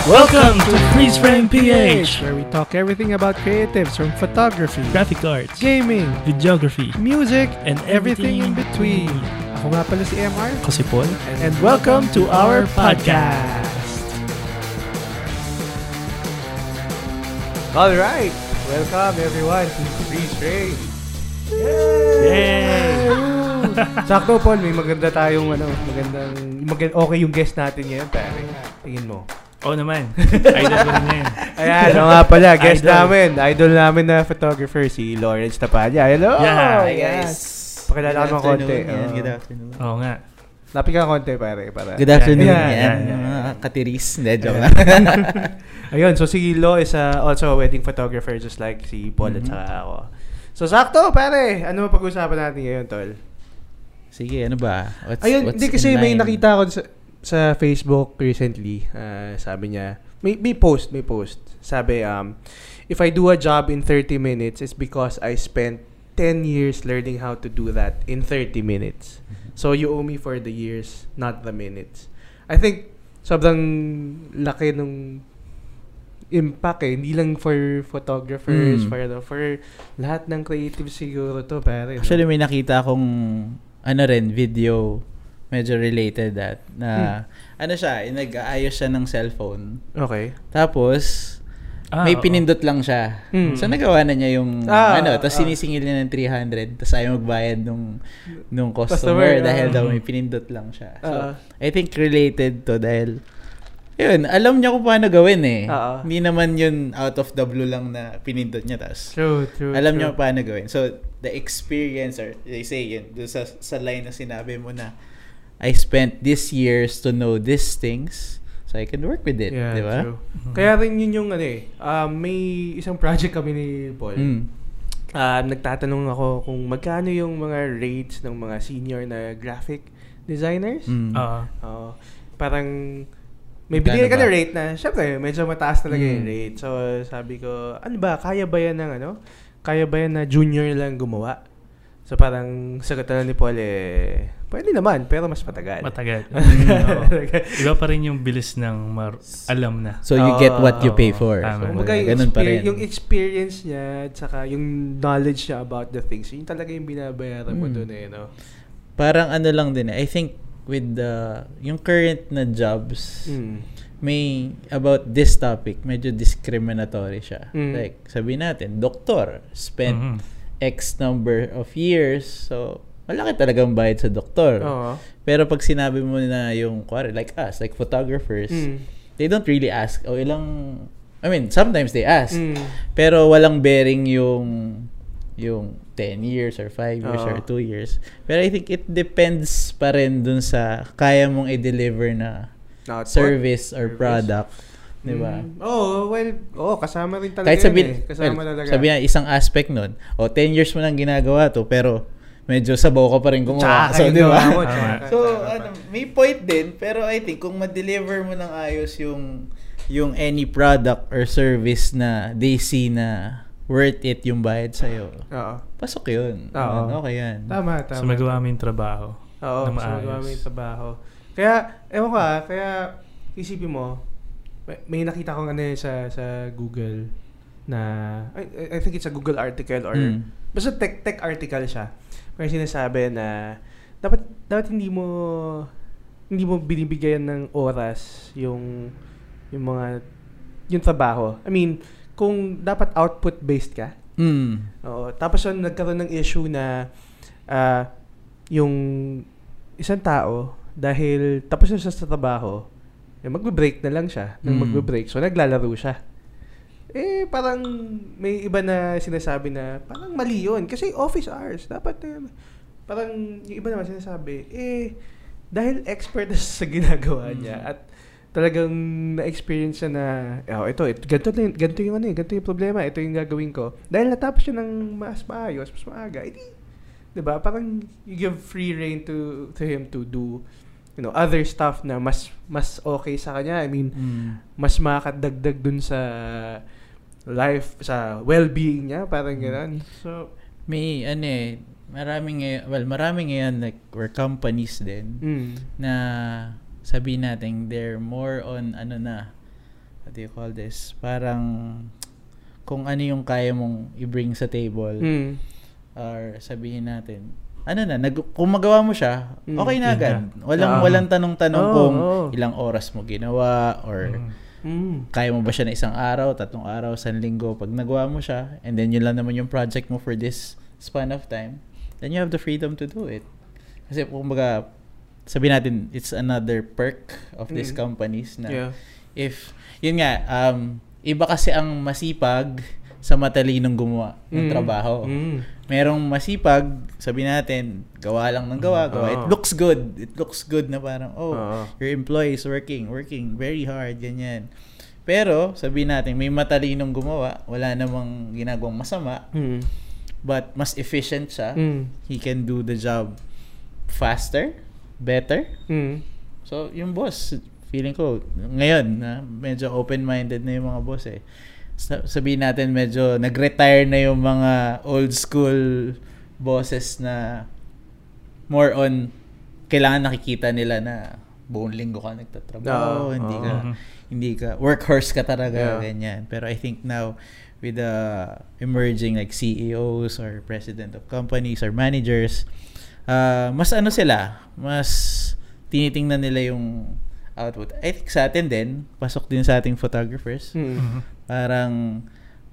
Welcome to Freeze Frame PH, where we talk everything about creatives from photography, graphic arts, gaming, videography, music, and everything in between. Ako nga pala si MR. Ako si Paul. And welcome to our podcast. Alright, welcome everyone to Freeze Frame. Yay! Sakto, Paul, may maganda tayong okay yung guest natin ngayon, pare. Tingin mo. Oo naman. Idol ko rin ngayon. Ayan, nga pala, guest idol namin na photographer, si Lawrence Tapalla. Hello! Yeah. Hi guys! Pakilala ka mga konti. Good afternoon. Oo nga. Lapit ka konti, pare. Para. Good afternoon. Yeah. Mga katiris. Hindi, joke Ayun, so si Lo is also a wedding photographer just like si Paul at saka ako. So, sakto, pare. Ano ba pag-usapan natin ngayon, Tol? Sige, ano ba? Ayun, hindi kasi may nakita ko sa Facebook recently. Sabi niya, may post. Sabi, if I do a job in 30 minutes, it's because I spent 10 years learning how to do that in 30 minutes. So, you owe me for the years, not the minutes. I think, sobrang laki nung impact Hindi lang for photographers, for lahat ng creative siguro to, pare. Actually, may nakita akong video medyo related na ano siya, nag-aayos siya ng cellphone. Okay. Tapos may pinindot lang siya. So nagawa na niya yung tapos sinisingil niya ng 300 tapos ayaw magbayad nung customer dahil daw may pinindot lang siya. So I think related to dahil yun, alam niya kung paano gawin Hindi naman yun out of the blue lang na pinindot niya tapos alam niya kung paano gawin. So the experience, or they say yun, sa line na sinabi mo na I spent these years to know these things so I can work with it. Yeah, di ba? True. Kaya rin yun yung may isang project kami ni Paul. Nagtatanong ako kung magkano yung mga rates ng mga senior na graphic designers. Parang may binigay ka na rate na, syempre, medyo mataas talaga yung rate. So, sabi ko, ano ba, kaya ba yan na junior lang gumawa? So, parang sagot na ni Paul, pwede naman, pero mas matagal. Iba pa rin yung bilis ng alam na. So, you get what you pay for. So, ganun pa rin. Yung experience niya, at saka yung knowledge niya about the things, yun talaga yung binabayaran mo doon no? Parang ano lang din I think, with yung current na jobs, may about this topic, medyo discriminatory siya. Like, sabihin natin, doktor, spent X number of years, so, malaki talagang bayad sa doktor. Pero pag sinabi mo na yung, like us, like photographers, they don't really ask, sometimes they ask, pero walang bearing yung 10 years or 5 years or 2 years. Pero I think it depends pa rin dun sa kaya mong i-deliver na service or product. Diba? Kasama rin talaga kahit kasama talaga. Sabi na, isang aspect nun, 10 years mo nang ginagawa to, pero medyo sabaw ka pa rin gumawa. So, diba? May point din, pero I think kung ma-deliver mo ng ayos yung any product or service na they see na worth it yung bayad sa'yo. Pasok yun. Okay yan. Tama. So, magawa mo yung trabaho. Magawa mo yung trabaho. Kaya, kaya isipin mo, may nakita kong sa Google na, I think it's a Google article or, basta tech article siya. Kaya sinasabi na, dapat hindi mo binibigyan ng oras yung trabaho. I mean, kung dapat output-based ka. Tapos nagkaroon ng issue na yung isang tao, dahil tapos na siya sa trabaho, magbe-break na lang siya. Magbe-break. So, naglalaro siya. Parang may iba na sinasabi na parang mali yun. Kasi office hours. Dapat parang yung iba naman sinasabi, dahil expert na sa ginagawa niya at talagang na-experience siya na ganito yung problema, ito yung gagawin ko. Dahil natapos siya ng mas maayos, mas maaga, diba? Parang you give free rein to him to do other stuff na mas okay sa kanya. I mean, mas makakadagdag dun sa life, sa well-being niya, parang gano'n. So, may marami ngayon like or companies din na sabihin natin they're more on what do you call this? Parang kung ano yung kaya mong i-bring sa table or sabihin natin kung magawa mo siya, okay na agad. Walang tanong-tanong kung ilang oras mo ginawa or kaya mo ba siya na 1 araw, 3 araw, 1 linggo. Pag nagawa mo siya, and then yun lang naman yung project mo for this span of time, then you have the freedom to do it. Kasi kumbaga, sabihin natin, it's another perk of these companies na if, yun nga, iba kasi ang masipag sa matalinong gumawa ng trabaho. Merong masipag, sabihin natin, gawa lang ng gawa. It looks good. It looks good na parang, your employee is working very hard, ganyan. Pero, sabihin natin, may matalinong gumawa, wala namang ginagawang masama, but mas efficient siya. He can do the job faster, better. So, yung boss, feeling ko, ngayon, medyo open-minded na yung mga boss eh. Sabihin natin medyo nag-retire na yung mga old school bosses na more on kailangan nakikita nila na buong linggo ka nagtatrabaho, hindi ka workhorse ka talaga, ganyan. Pero I think now with the emerging like CEOs or president of companies or managers, mas mas tinitingnan nila yung output. I think sa atin din, pasok din sa ating photographers. Parang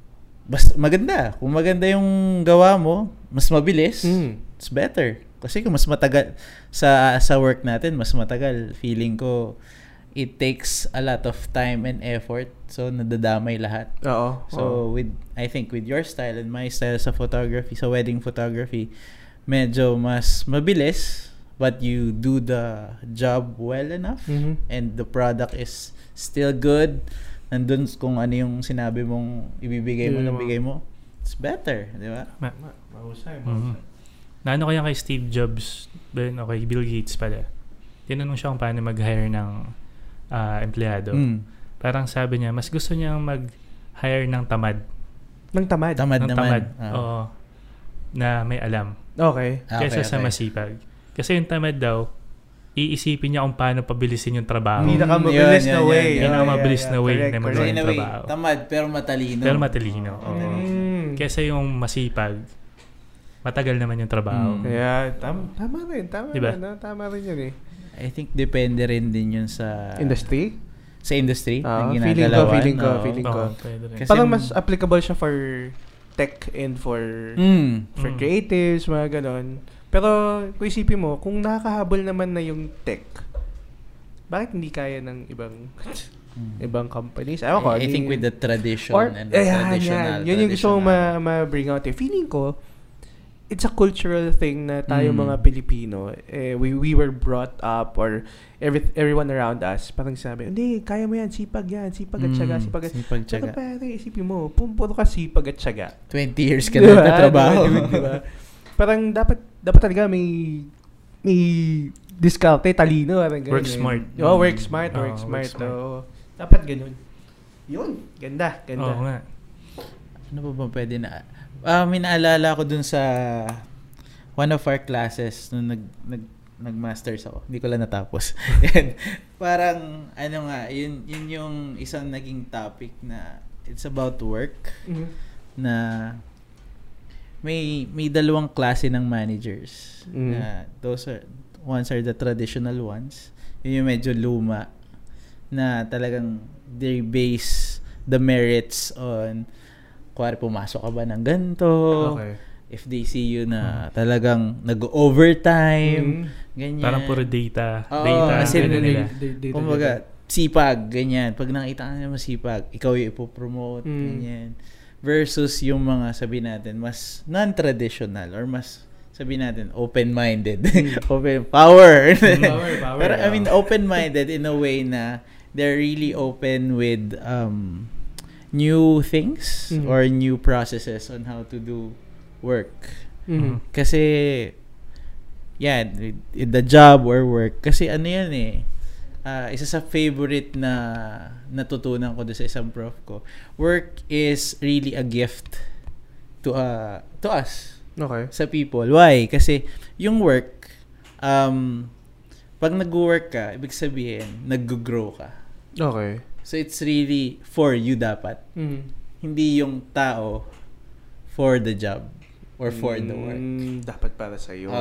maganda. Kung maganda yung gawa mo, mas mabilis, it's better. Kasi kung mas matagal sa work natin, mas matagal, feeling ko it takes a lot of time and effort. So nadadamay lahat. So I think with your style and my style sa photography, sa wedding photography, medyo mas mabilis, but you do the job well enough and the product is still good. Nandun kung ano yung sinabi mong ibibigay mo, nabigay mo, it's better, di ba? Mahusay. Naano kaya kay Steve Jobs, kay Bill Gates pala, tinanong siya kung paano mag-hire ng empleyado. Parang sabi niya, mas gusto niyang mag-hire ng tamad. Ng tamad? Ng tamad. Oo. Na may alam. Okay. Kaysa sa masipag. Kasi yung tamad daw, iisipin niya kung paano pabilisin yung trabaho. Pinakamabilis na way. Pinakamabilis na way na magawa yung trabaho. Tamad, pero matalino. Kesa yung masipag, matagal naman yung trabaho. Kaya, tama rin. Diba? Tama rin yun eh. I think depende rin din yun sa... Industry? Sa industry. Feeling ko. Parang mas applicable siya for tech and for creatives, mga ganon. Pero kung isipin mo, kung nakakahabol naman na yung tech, bakit hindi kaya ng ibang companies? I think with the tradition and the traditional. Yun yung gusto kong ma-bring out. Feeling ko, it's a cultural thing na tayo mga Pilipino, we were brought up or everyone around us, parang sabi, hindi, kaya mo yan, sipag at syaga. Pero pare, isipin mo, puro ka sipag at syaga. 20 years ka na nagtatrabaho. Diba? Parang dapat talaga may diskarte, talino. Work smart. Work smart. Dapat ganun. Yun. Ganda. Oo nga. Ano pa ba pwede na... may naalala ko dun sa one of our classes nung nag-masters ako. Hindi ko lang natapos. Parang, yun yung isang naging topic na it's about work na may dalawang klase ng managers. Ones are the traditional ones. Yun yung medyo luma na talagang they base the merits on kuwari pumasok ka ba ng ganito. Okay. If they see you na talagang nag-overtime, ganyan. Parang puro data. Kasi kumbaga, sipag, ganyan. Pag nakita ka na masipag, ikaw yung ipopromote, ganyan. Versus yung mga, sabi natin, mas non-traditional or mas, sabi natin, open-minded. Power. Pero, I mean, open-minded in a way na they're really open with new things or new processes on how to do work. Kasi, the job or work, kasi ano yan isa sa favorite na natutunan ko doon sa isang prof ko, work is really a gift to us. Okay. Sa people. Why? Kasi yung work, pag nag-work ka, ibig sabihin, nag-grow ka. Okay. So it's really for you dapat. Hindi yung tao for the job or for the work. Dapat para sa iyo.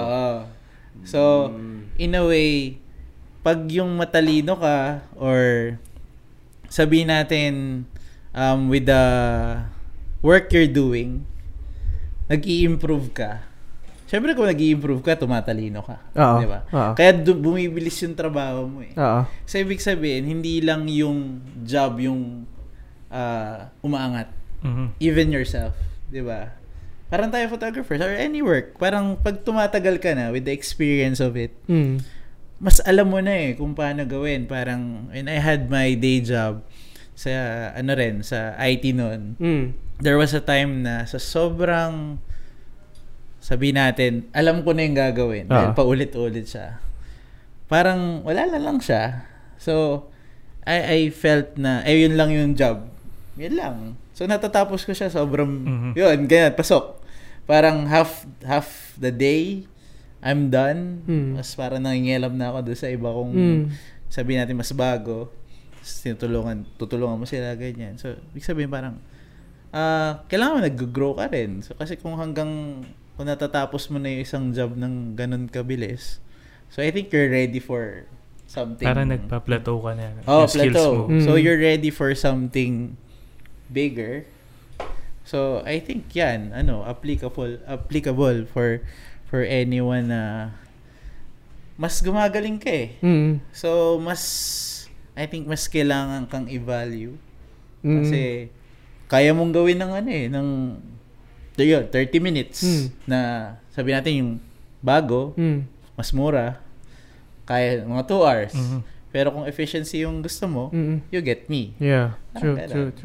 So in a way, pag yung matalino ka or sabihin natin with the work you're doing, nag-i-improve ka. Siyempre kung nag-i-improve ka, tumatalino ka. Di ba? Kaya bumibilis yung trabaho mo eh. So ibig sabihin, hindi lang yung job yung umaangat. Even yourself. Di ba? Parang tayo photographers or any work. Parang pag tumatagal ka na with the experience of it, mas alam mo na eh kung paano gawin. Parang when I had my day job sa sa IT noon, there was a time na sa sobrang sabihin natin, alam ko na yung gagawin. Dahil paulit-ulit siya. Parang, wala na lang siya. So, I felt na, yun lang yung job. Yun lang. So, natatapos ko siya. Sobrang, yun, ganyan, pasok. Parang half the day, I'm done. Mas parang nangingialam na ako doon sa iba kong, sabihin natin, mas bago. Tutulungan mo sila, ganyan. So, ibig sabihin parang, kailangan mo nag-grow ka rin. So, kasi kung natatapos mo na yung isang job ng ganun kabilis, so I think you're ready for something. Parang nagpa-plateau ka na. Plateau. So you're ready for something bigger. So I think yan, applicable for anyone na mas gumagaling ka eh. So I think mas kailangan kang i-value. Kasi kaya mong gawin ng 30 minutes na sabi natin yung bago, mas mura, kaya mga 2 hours. Pero kung efficiency yung gusto mo, you get me. Yeah, true.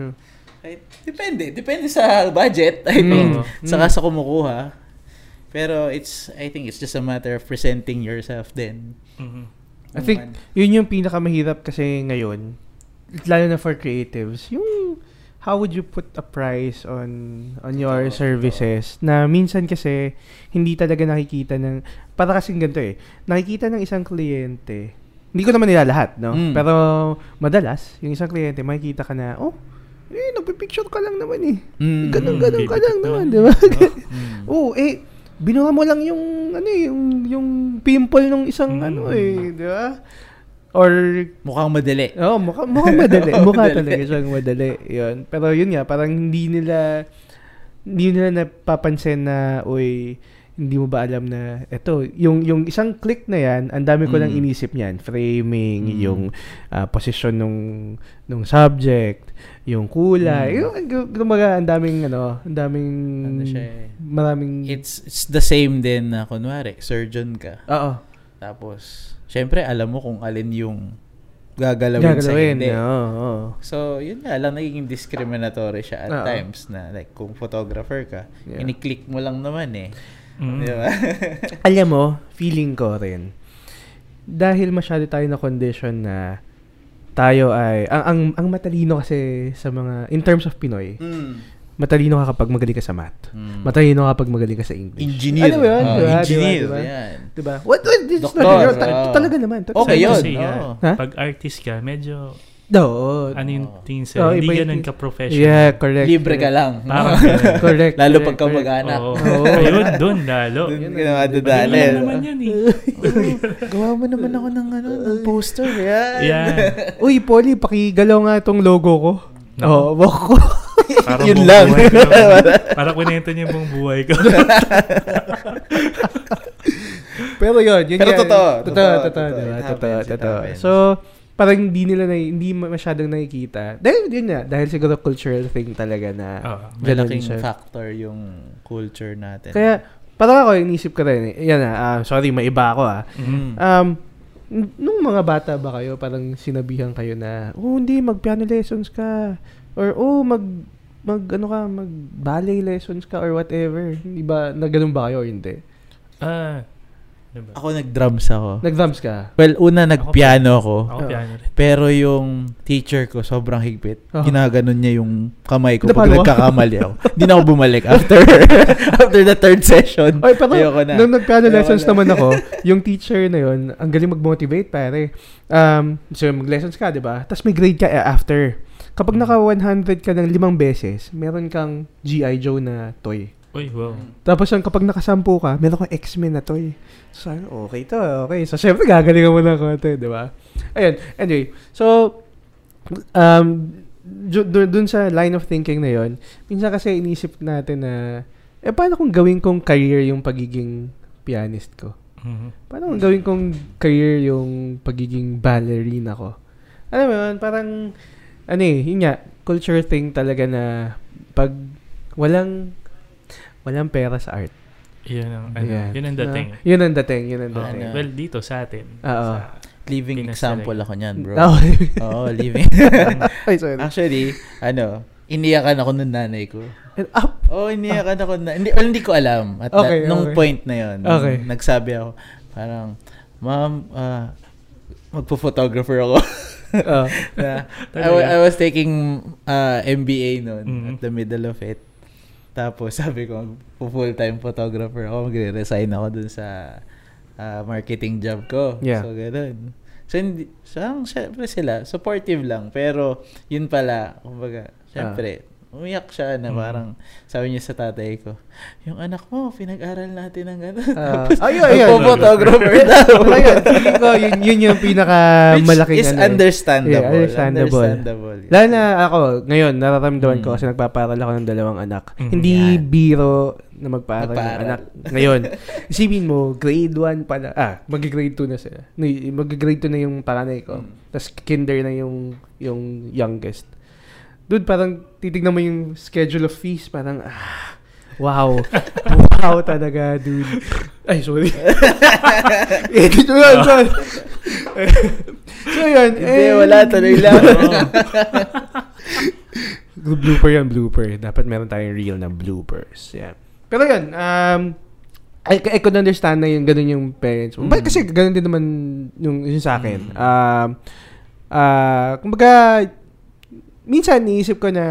Depende sa budget, I think, saka sa kumukuha. Pero I think it's just a matter of presenting yourself then. I think yun yung pinakamahirap kasi ngayon, lalo na for creatives, yung how would you put a price on your services na minsan kasi hindi talaga nakikita ng, para kasing ganito eh, nakikita ng isang kliyente, hindi ko naman nila lahat, no? Pero madalas, yung isang kliyente, makikita ka na, nagpipicture ka lang naman eh. Ganun ka lang naman, di ba? Binuha mo lang yung, yung pimple ng isang di ba? Or mukhang madali. Mukhang madali. Mukha talaga siyang madali. 'Yun. Pero yun nga, parang hindi nila napapansin na hindi mo ba alam na eto, yung isang click na 'yan, ang dami ko lang inisip niyan, framing, yung position nung subject, yung kulay, kumbaga ang daming maraming it's the same din na kunwari surgeon ka. Tapos syempre, alam mo kung alin yung gagalawin sa hindi. So, yun nga lang, nagiging discriminatory siya at times na, like, kung photographer ka, ini-click mo lang naman eh. Di ba? Alam mo, feeling ko rin, dahil masyado tayo na condition na tayo ay, ang matalino kasi sa mga, in terms of Pinoy, matalino ka kapag magaling ka sa math. Matalino ka kapag magaling ka sa English. Engineer. Ano ba yun? Engineer. Diba? What this Doctor. Talaga naman. Okay yun. Pag artist ka, medyo ano yung tingin sa'yo? Hindi ganun ka-professional. Yeah, correct. Libre ka lang. Correct. Lalo pagka mag-anak. Ayun, doon lalo. Doon ka madadalil. naman yan eh. Gawa mo naman ako ng poster. Yeah. Uy, Polly, pakigalaw nga itong logo ko. Wako. Yun lang. Parang kunento niya yung buong buhay ko. Pero yun. Pero totoo. Totoo. So, parang hindi masyadong nakikita. Dahil siguro cultural thing talaga na malaking factor yung culture natin. Kaya, parang ako, inisip ko rin. Sorry, maiba ako nung mga bata ba kayo, parang sinabihan kayo na, hindi, mag-piano lessons ka. Or, mag-ballet lessons ka or whatever. Hindi ba, na ganun ba kayo or hindi? Diba? Ako nag-drums ako. Nag-drums ka? Well, una nag-piano ako. Ako piano rin. Pero yung teacher ko, sobrang higpit. Ginaganon niya yung kamay ko Paano? pag nagkakamali ako. Hindi na ako bumalik after the third session. Oy, pero ayoko na. nung nag-piano lessons naman ako, yung teacher na yun, ang galing mag-motivate, pare. So, mag-lessons ka, di ba? Tapos may grade ka after. Kapag naka 100 ka ng 5 beses, meron kang G.I. Joe na toy. Uy, wow. Tapos kapag nakasampu ka, meron kang X-Men na toy. So, okay to, okay. So, syempre, gagalingan mo ng konti, di ba? Ayun, anyway. So, dun sa line of thinking na yon, minsan kasi inisip natin na, paano kung gawin kong career yung pagiging pianist ko? Mm-hmm. Paano kung gawin kong career yung pagiging ballerina ko? Alam mo yun, parang, yun nga, culture thing talaga na pag walang pera sa art. Yun ang dating. Yun ang dating. Well, dito sa atin. Sa living Pinas example talaga. ako niyan, bro. Oo, Living. Ay, sorry. Actually, iniyakan ako ng nanay ko. Iniyakan ako hindi ko alam. At nung point na yun, nagsabi ako, parang, Ma'am, magpo-photographer ako. I was taking MBA noon at the middle of it. Tapos sabi ko, full-time photographer ako, magre-resign ako dun sa marketing job ko. Yeah. So, ganun. So, syempre sila, supportive lang. Pero, yun pala, kumbaga, syempre, umiyak siya na parang, sabi niya sa tatay ko, yung anak mo, pinag-aral natin ng gano'n. Tapos, photographer daw. Yun yung pinaka-malaking Which is understandable. Yeah, understandable. Lalo na ako, ngayon, nararamdaman ko kasi nagpaparal ako ng 2 anak. Hindi biro na magparal ng anak. Ngayon, isipin mo, grade 1 pa na, mag-grade 2 na sila. Mag-grade 2 na yung panganay ko. Tapos kinder na yung youngest. Dude, parang titignan mo yung schedule of fees, parang, wow. Wow talaga, dude. Ay, sorry. Edit mo yun, son. So, yun. Hindi, wala. Tuloy lang. Blooper. Dapat meron tayong reel na bloopers. Yeah. Pero yun, I could understand na yung ganun yung parents mo. Kasi ganun din naman yung sa akin. Kumbaga, minsan niisip ko na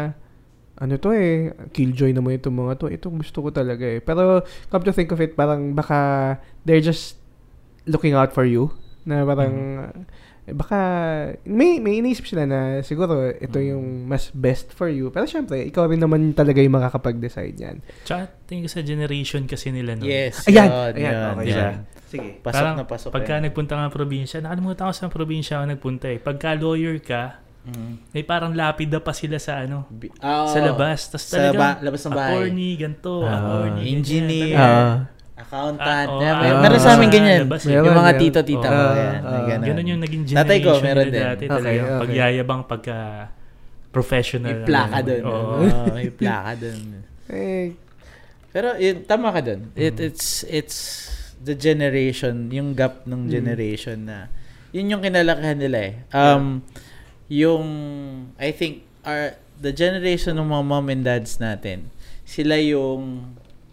killjoy naman itong mga to. Ito gusto ko talaga eh. Pero come to think of it, parang baka they're just looking out for you. Na parang baka may iniisip sila na siguro ito yung mas best for you. Pero syempre, ikaw rin naman talaga yung makakapag-decide yan. Tsaka tingin ko sa generation kasi nila no. Yes. Ayan. Okay. Yeah. Sige. Pasok. Pagka nagpunta ka ng probinsya, nakalimutan ko sa probinsya ako nagpunta eh. Pagka lawyer ka, may parang lapida pa sila sa sa labas. Tapos talagang labas ng bahay. Attorney, ganito, attorney, engineer, accountant. Meron sa amin ganyan. Yung mga tito-tita ko. Ganun yung naging generation tatay ko, meron din. Dati. Talagang pagyayabang pagka professional. May plaka doon. May plaka doon. Pero tama ka doon. It's the generation, yung gap ng generation na yun yung kinalakihan nila eh. Yung I think the generation ng mga mom and dads natin, sila yung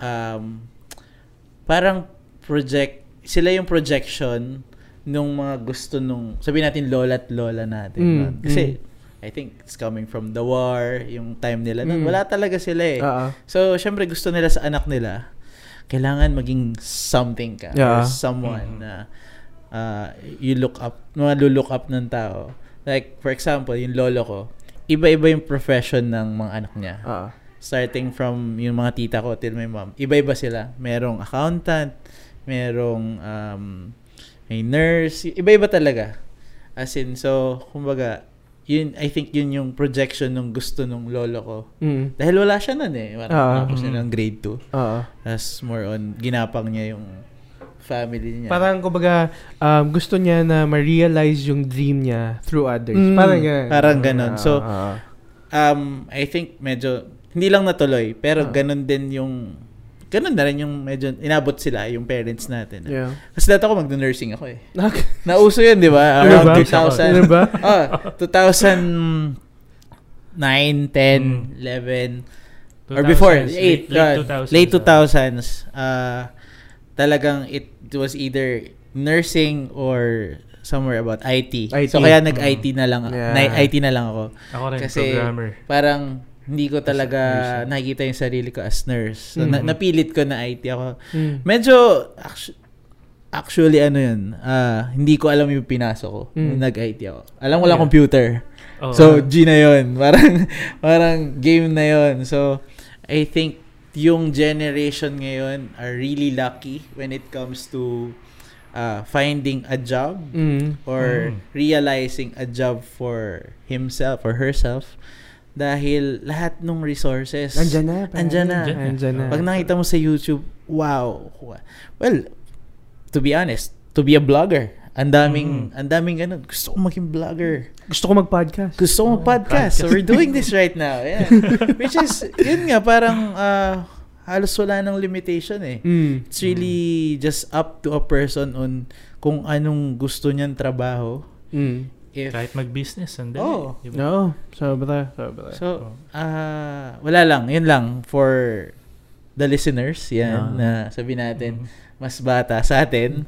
parang sila yung projection nung mga gusto nung sabihin natin lola at lola natin. Kasi I think it's coming from the war, yung time nila nun. Wala talaga sila eh. So syempre gusto nila sa anak nila, kailangan maging something ka or someone na you look up, look up ng tao. Like, for example, yung lolo ko, iba-iba yung profession ng mga anak niya. Starting from yung mga tita ko till my mom. Iba-iba sila. Merong accountant, merong may nurse. Iba-iba talaga. As in, so, kumbaga, yun, I think yun yung projection ng gusto ng lolo ko. Dahil wala siya nun eh. Tapos niya ng grade 2. Tapos more on, ginapang niya yung family niya. Parang kumbaga gusto niya na ma-realize yung dream niya through others. Parang ganun. So I think medyo hindi lang natuloy pero ganun na rin yung medyo inabot sila yung parents natin. Kasi dati ako magno-nursing ako eh. Nauso yun, di ba? Around 2000. 2009, 10, 11 or before 8, late 2000s. talagang it was either nursing or somewhere about IT. So kaya nag-IT na lang. IT na lang ako. Ako rin, kasi programmer. Parang hindi ko talaga nakikita yung sarili ko as nurse. So napilit ko na IT ako. Medyo actually hindi ko alam yung pinasok ko nung nag-IT ako. Alam ko lang computer. So G na yun. Parang game na yun. So I think yung generation ngayon are really lucky when it comes to finding a job or realizing a job for himself or herself dahil lahat ng resources andyan na. Pag nakita mo sa YouTube, wow. Well, to be honest, to be a blogger, ang daming ganun. Gusto ko maging vlogger. Gusto ko mag-podcast. So we're doing this right now. Yeah. Which is, yun nga, parang halos wala ng limitation eh. It's really just up to a person on kung anong gusto niyang trabaho. Kahit mag-business, sandali. No, sobra. So, wala lang. Yun lang for the listeners. Yan, na sabi natin, mas bata sa atin.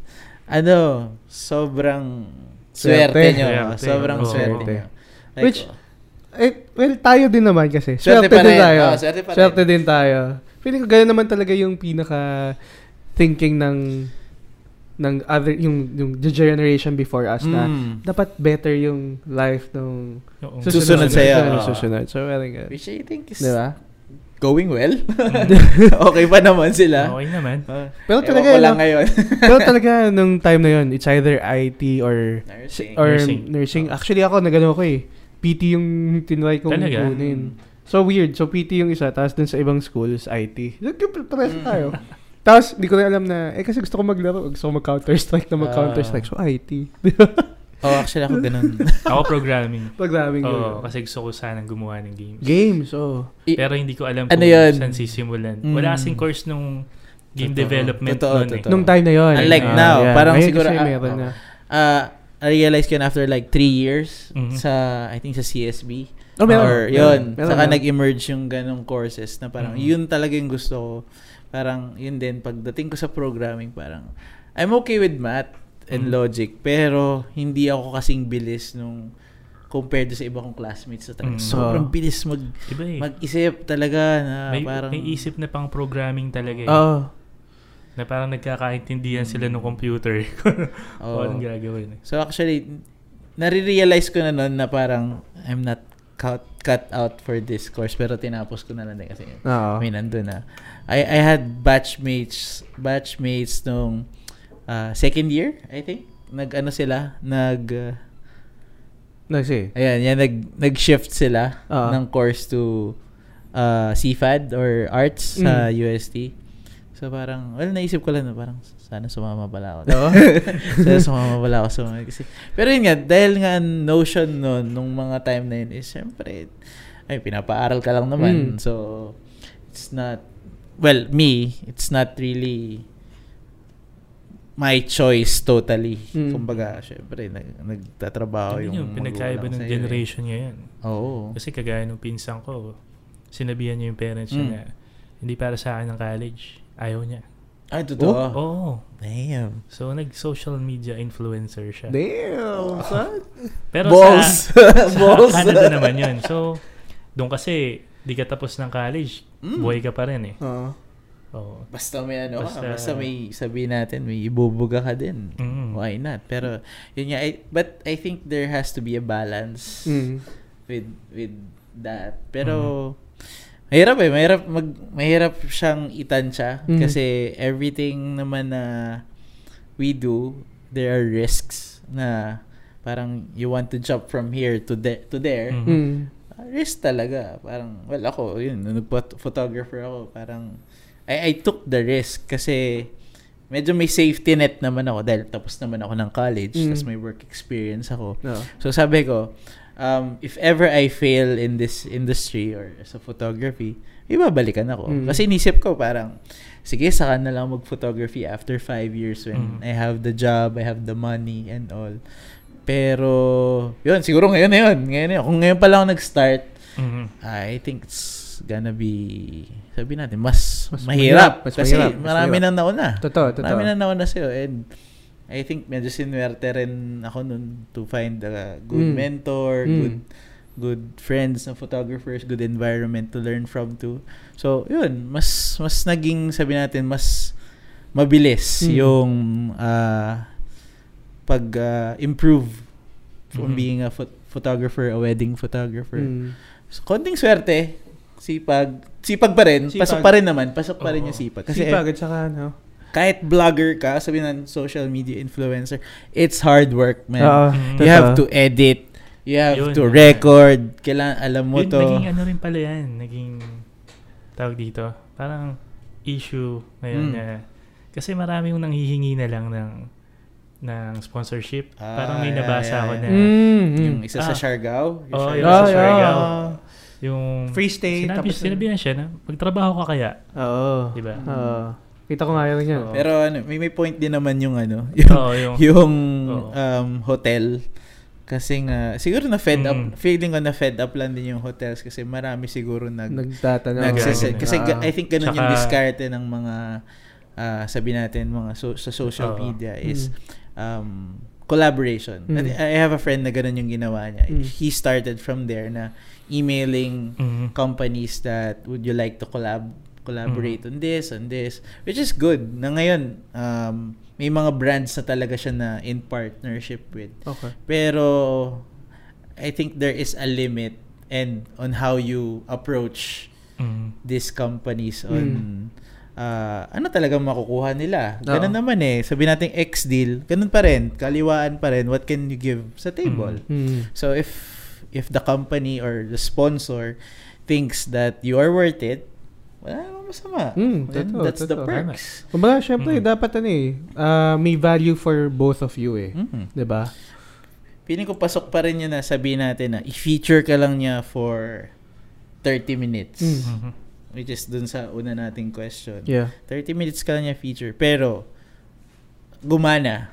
Sobrang swerte nyo. Sobrang swerte nyo. Like, which, well, tayo din naman kasi. Swerte din tayo. Swerte din tayo. Feeling ko ganyan naman talaga yung pinaka thinking ng other yung generation before us na dapat better yung life ng susunod sa'yo. So, very good. Which I think is diba? going well. Okay pa naman sila. Okay naman. Pero talaga lang ngayon. pero talaga nung time na yun, it's either IT or nursing. Actually ako nagano ko PT yung tinry kong kunin. So weird. So PT yung isa, tapos dun sa ibang schools IT. Nagkapreso tayo. Tapos, di ko na alam na, kasi gusto ko maglaro. Gusto ko mag-Counter-Strike na mag-Counter-Strike. So, IT. Actually, ako ganun. Ako programming. Kasi gusto ko sanang gumawa ng games. Pero hindi ko alam kung saan sisimulan. Wala kasing course nung game development noon eh. Nung time na yun. Unlike now. Parang siguro, I-realize ko na after like 3 years I think sa CSB. Meron. Yun. Saka nag-emerge yung ganong courses na parang yun talaga yung gusto ko. Parang yun din, pagdating ko sa programming, parang I'm okay with math and logic, pero hindi ako kasing bilis nung compared sa iba kong classmates. So, sobrang bilis mag-isip talaga na parang... May isip na pang programming talaga na parang nagkakaintindihan sila ng computer kung anong gagawin. So actually, nare-realize ko na noon na parang I'm not cut out for this course, pero tinapos ko na lang din kasi may nandun na. I had batchmates nung second year, I think. Nag-shift sila ng course to CFAD or arts sa UST. So parang, naisip ko lang na parang sana sumama pala ako. Pero yun nga, dahil nga notion nung mga time na yun is syempre, pinapaaral ka lang naman. So, it's not, it's not really my choice totally. Kumbaga, syempre, nagtatrabaho yung pinagkaiba ng generation ngayon. Kasi kagaya nung pinsan ko, sinabihan niya yung parents niya na hindi para sa akin ng college. Ayaw niya. Ay, totoo? Oo. Damn. So, nag-social media influencer siya. Damn. Pero balls. Sa Canada naman yun. So, doon kasi, di ka tapos ng college, buhay ka pa rin eh. Basta may basta may sabihin natin, may ibubuga ka din. Why not? Pero, yun nga, but I think there has to be a balance with that. Pero, mahirap siyang itansya kasi everything naman na we do, there are risks na parang you want to jump from here to there. Risk talaga. Parang, ako, yun, nag-photographer ako, parang, I took the risk kasi medyo may safety net naman ako dahil tapos naman ako ng college, tapos may work experience ako. So, sabi ko, if ever I fail in this industry or sa photography, ibabalikan ako. Kasi inisip ko parang, sige, saka na lang mag-photography after 5 years when I have the job, I have the money and all. Pero, yun, siguro ngayon. Kung ngayon pa lang ako nag-start, I think it's gonna be, sabi natin, mas mahirap. Kasi marami nang nauna. Totoo. Marami nang nauna sa'yo. And I think medyo sinwerte rin ako nun to find a good mentor, good friends na photographers, good environment to learn from too. So, yun, mas naging, sabi natin, mas mabilis yung pag-improve from being a photographer, a wedding photographer. So, konting swerte, sipag pa rin, pasok pa rin yung sipag. Kasi sipag at saka, no? Kahit vlogger ka, sabihin ng social media influencer, it's hard work, man. You have to edit, you have to record, kailangan alam mo to. Naging ano rin pala yan, naging tawag dito, parang issue ngayon kasi marami yung nanghihingi na lang ng sponsorship. Parang may nabasa ako na yung isa sa Siargao. Yung sa Siargao. Yung free stay. Sinabihan siya na magtrabaho ka kaya. Oo. Diba? Kita ko nga yun yan. Pero may point din naman yung hotel. Kasi nga, siguro na fed up, feeling ko na fed up lang din yung hotels kasi marami siguro nagtatanong. Kasi I think ganun yung diskarte ng mga, sabi natin, mga sa social media is collaboration. I have a friend na ganun yung ginawa niya. He started from there na emailing companies that would you like to collaborate on this, which is good. Na ngayon, may mga brands na talaga siya na in partnership with. Okay. Pero, I think there is a limit and on how you approach these companies on ano talaga makukuha nila. Ganun naman sabi natin X deal, ganun pa rin, kaliwaan pa rin, what can you give sa table? So, if the company or the sponsor thinks that you are worth it, wala naman masama. That's the perks. Kumbaga, syempre, dapat may value for both of you Diba? Piling ko pasok pa rin yun na sabihin natin na i-feature ka lang niya for 30 minutes. Which is dun sa una nating question. Yeah. 30 minutes ka lang niya feature. Pero, gumana.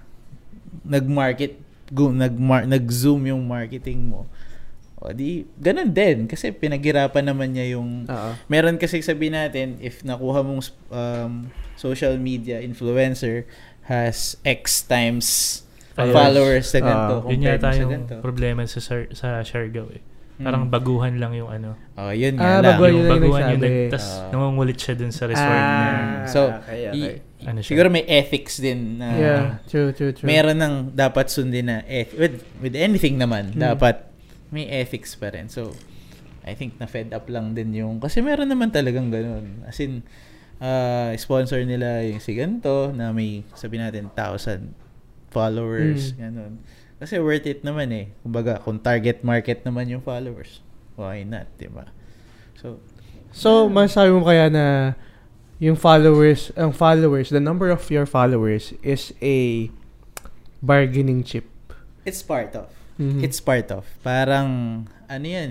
Nag-zoom yung marketing mo. O di, ganun din. Kasi pinaghirapan naman niya yung... Meron kasi sabihin natin, if nakuha mong social media influencer has X times followers sa ganito. Yun yata yung problema sa Siargao Parang baguhan lang yung ano. Yun nga lang. Baguhan yung tas nangungulit siya dun sa resort na. So, siguro may ethics din na... True. Meron ng dapat sundin na with anything naman, dapat may ethics pa rin. So, I think na-fed up lang din yung... Kasi meron naman talagang ganun. As in, sponsor nila yung si ganito na may, sabi natin, 1,000 followers. Ganun. Kasi worth it naman Kumbaga, kung target market naman yung followers, why not, diba? So masasabi mo kaya na yung the number of your followers is a bargaining chip? It's part of. It's part of. Parang, ano yan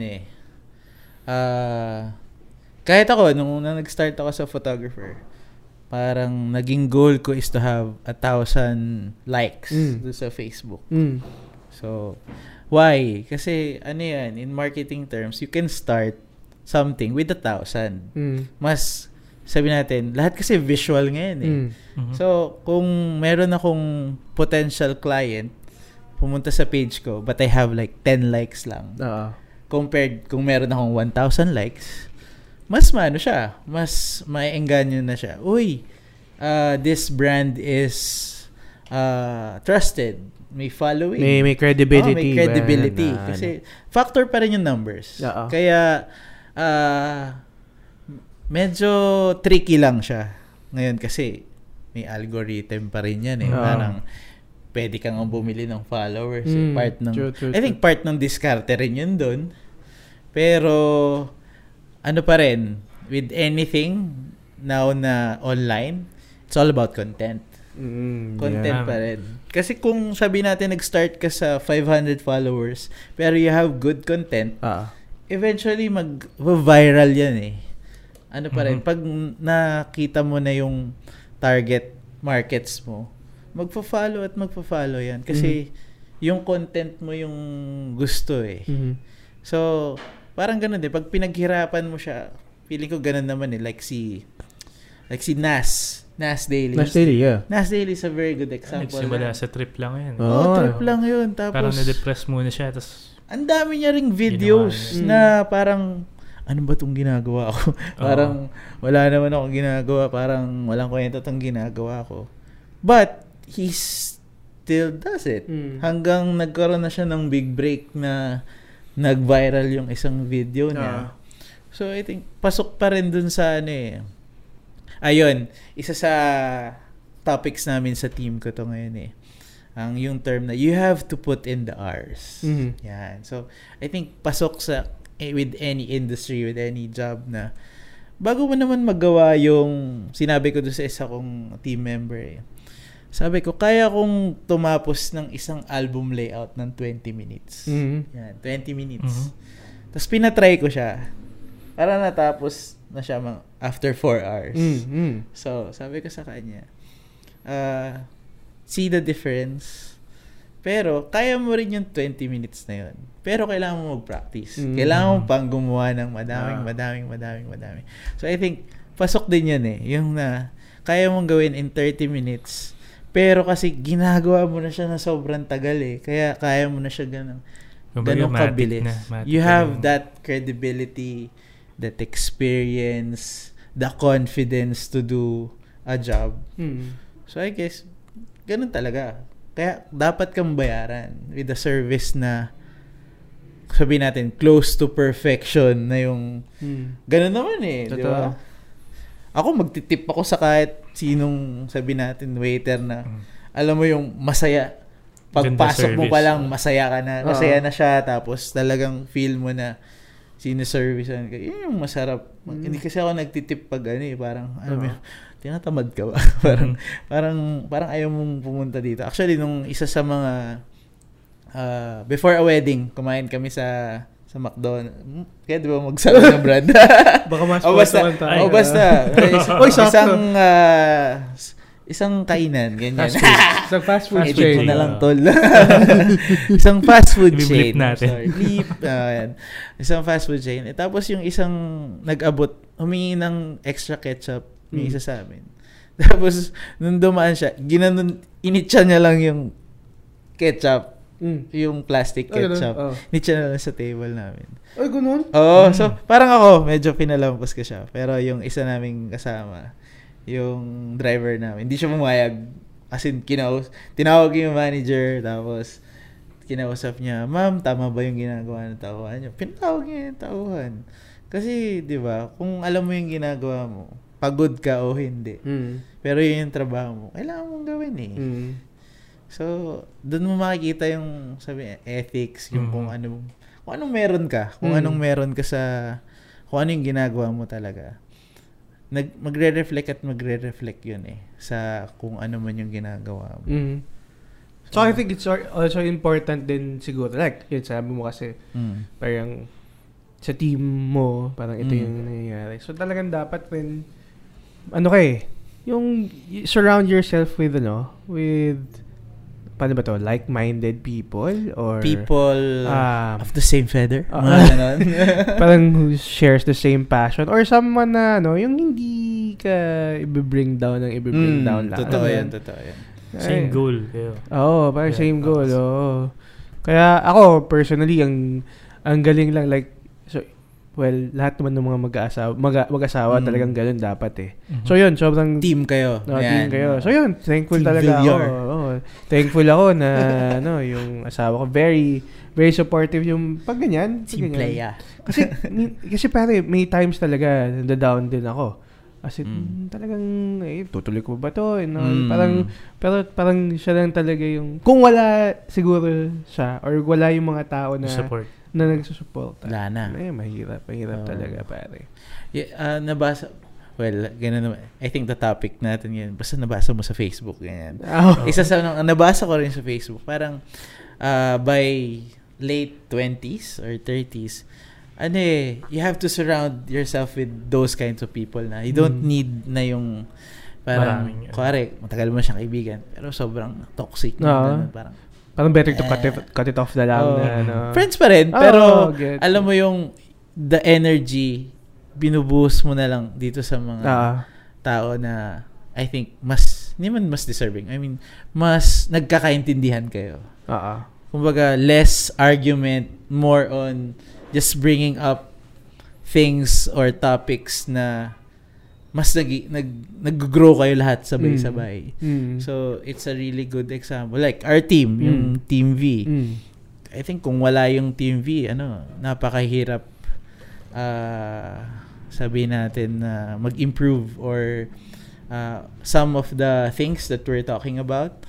kahit ako, nung nag-start ako sa photographer, parang naging goal ko is to have 1,000 likes sa Facebook. So, why? Kasi, ano yan, in marketing terms, you can start something with 1,000. Mas, sabi natin, lahat kasi visual ngayon So, kung meron akong potential client, pumunta sa page ko, but I have like 10 likes lang. Compared kung meron akong 1,000 likes, mas maano siya, mas maiengganyo na siya. Uy, this brand is trusted. May following. May credibility. May credibility. Kasi factor pa rin yung numbers. Kaya medyo tricky lang siya. Ngayon kasi may algorithm pa rin yan Parang pwede kang bumili ng followers. Part ng, I think part ng diskarte rin yun dun. Pero, ano pa rin, with anything now na online, it's all about content. Content pa rin. Kasi kung sabi natin nag-start ka sa 500 followers, pero you have good content, eventually mag-viral yan Ano pa rin, pag nakita mo na yung target markets mo, magpa-follow yan. Kasi yung content mo yung gusto So, parang ganun din. Pag pinaghirapan mo siya, feeling ko ganun naman like si Nas Daily. Nas Daily, yeah. Nas Daily is a very good example. Nagsimula sa trip lang yun. Trip lang yun. Tapos, parang na-depress muna siya. Tapos, ang dami niya ring videos na parang, ano ba itong ginagawa ko? Parang, wala naman akong ginagawa. Parang, walang kwenta itong ginagawa ko. But, he still does it. Hanggang nagkaroon na siya ng big break na nag-viral yung isang video niya. So, I think, pasok pa rin dun sa ayun, isa sa topics namin sa team ko to ngayon yung term na you have to put in the hours. Yan. So, I think pasok with any industry, with any job na bago mo naman magawa yung sinabi ko doon sa isa kong team member sabi ko, kaya kong tumapos ng isang album layout ng 20 minutes. Yan, 20 minutes. Tapos pinatry ko siya. Para natapos na siya after 4 hours. So, sabi ko sa kanya, see the difference. Pero, kaya mo rin yung 20 minutes na yun. Pero, kailangan mo mag-practice. Kailangan mo pang gumawa ng madaming. So, I think, pasok din yan yung na, kaya mong gawin in 30 minutes. Pero, kasi, ginagawa mo na siya na sobrang tagal Kaya, kaya mo na siya ganun kabilis. You have that credibility, that experience, the confidence to do a job. So, I guess, ganun talaga. Kaya, dapat kang bayaran with a service na, sabihin natin, close to perfection na yung, ganun naman di ba? Ako, magtitip ako sa kahit sinong, sabihin natin, waiter na, alam mo yung masaya. Pagpasok mo pa lang, masaya ka na. Masaya na siya, tapos talagang feel mo na, siniservicean ka. Yun yung masarap. Hindi kasi ako nagtitip pag parang, tinatamad ka ba? parang ayaw mong pumunta dito. Actually, nung isa sa mga, before a wedding, kumain kami sa McDonald's. Kaya di ba magsabi ng brand? Baka mas basta. Isang kainan, ganyan. Isang fast food chain. Edit mo na lang, tol. Isang fast food chain. Natin. Isang fast food chain. Tapos yung isang nag-abot, humingi ng extra ketchup, yung isa sa amin. Tapos, nung dumaan siya, initsa niya lang yung ketchup, yung plastic ketchup. Initsa na lang sa table namin. Ay, ganun? So, parang ako, medyo pinalampos ko siya. Pero yung isa naming kasama, yung driver namin, hindi siya pumayag. As in, tinawag yung manager, tapos kinausap niya, ma'am, tama ba yung ginagawa ng tauhan niyo? Pinatawag niya yung tauhan. Kasi, di ba, kung alam mo yung ginagawa mo, pagod ka o hindi. Pero yun yung trabaho mo, kailangan mong gawin So, doon mo makikita yung, ethics, yung kung anong meron ka, kung anong meron ka kung ano yung ginagawa mo talaga. Magre-reflect yun sa kung ano man yung ginagawa mo. So, I think it's also important din siguro. Like, yun, sabi mo kasi, parang sa team mo, parang ito yung nangyayari. So, talagang dapat rin, yung surround yourself with, paano ba to? Like-minded people? Or people of the same feather? Parang who shares the same passion? Or someone na, yung hindi ka i-bring down lang. Totoo yan. Same goal. Parang same goal. Kaya ako, personally, ang galing lang, lahat naman ng mga mag-asawa talagang ganun dapat So yun, sobrang team kayo. Team kayo. So yun, thankful team talaga ako. Thankful ako na yung asawa ko very very supportive yung pag ganyan. Team playa. Kasi pare, may times talaga na-down din ako. Kasi talagang tutuloy ko ba to? Parang siya lang talaga yung kung wala siguro siya or wala yung mga tao na support na nagsusuporta. Wala na. Mahirap talaga, pare. Nabasa, ganun naman. I think the topic natin yan, basta nabasa mo sa Facebook, ganyan. Isa sa, nabasa ko rin sa Facebook, parang, by late 20s or 30s, you have to surround yourself with those kinds of people na you don't need na yung, parang, matagal mo siyang kaibigan, pero sobrang toxic. Parang better to cut it off na lang. Friends pa rin, pero alam mo yung the energy binubuhos mo na lang dito sa mga tao na I think hindi man mas deserving. I mean, mas nagkakaintindihan kayo. Kumbaga, less argument, more on just bringing up things or topics na mas nag-grow kayo lahat sabay-sabay. So, it's a really good example. Like, our team, yung Team V. I think kung wala yung Team V, napakahirap sabihin natin na mag-improve or some of the things that we're talking about.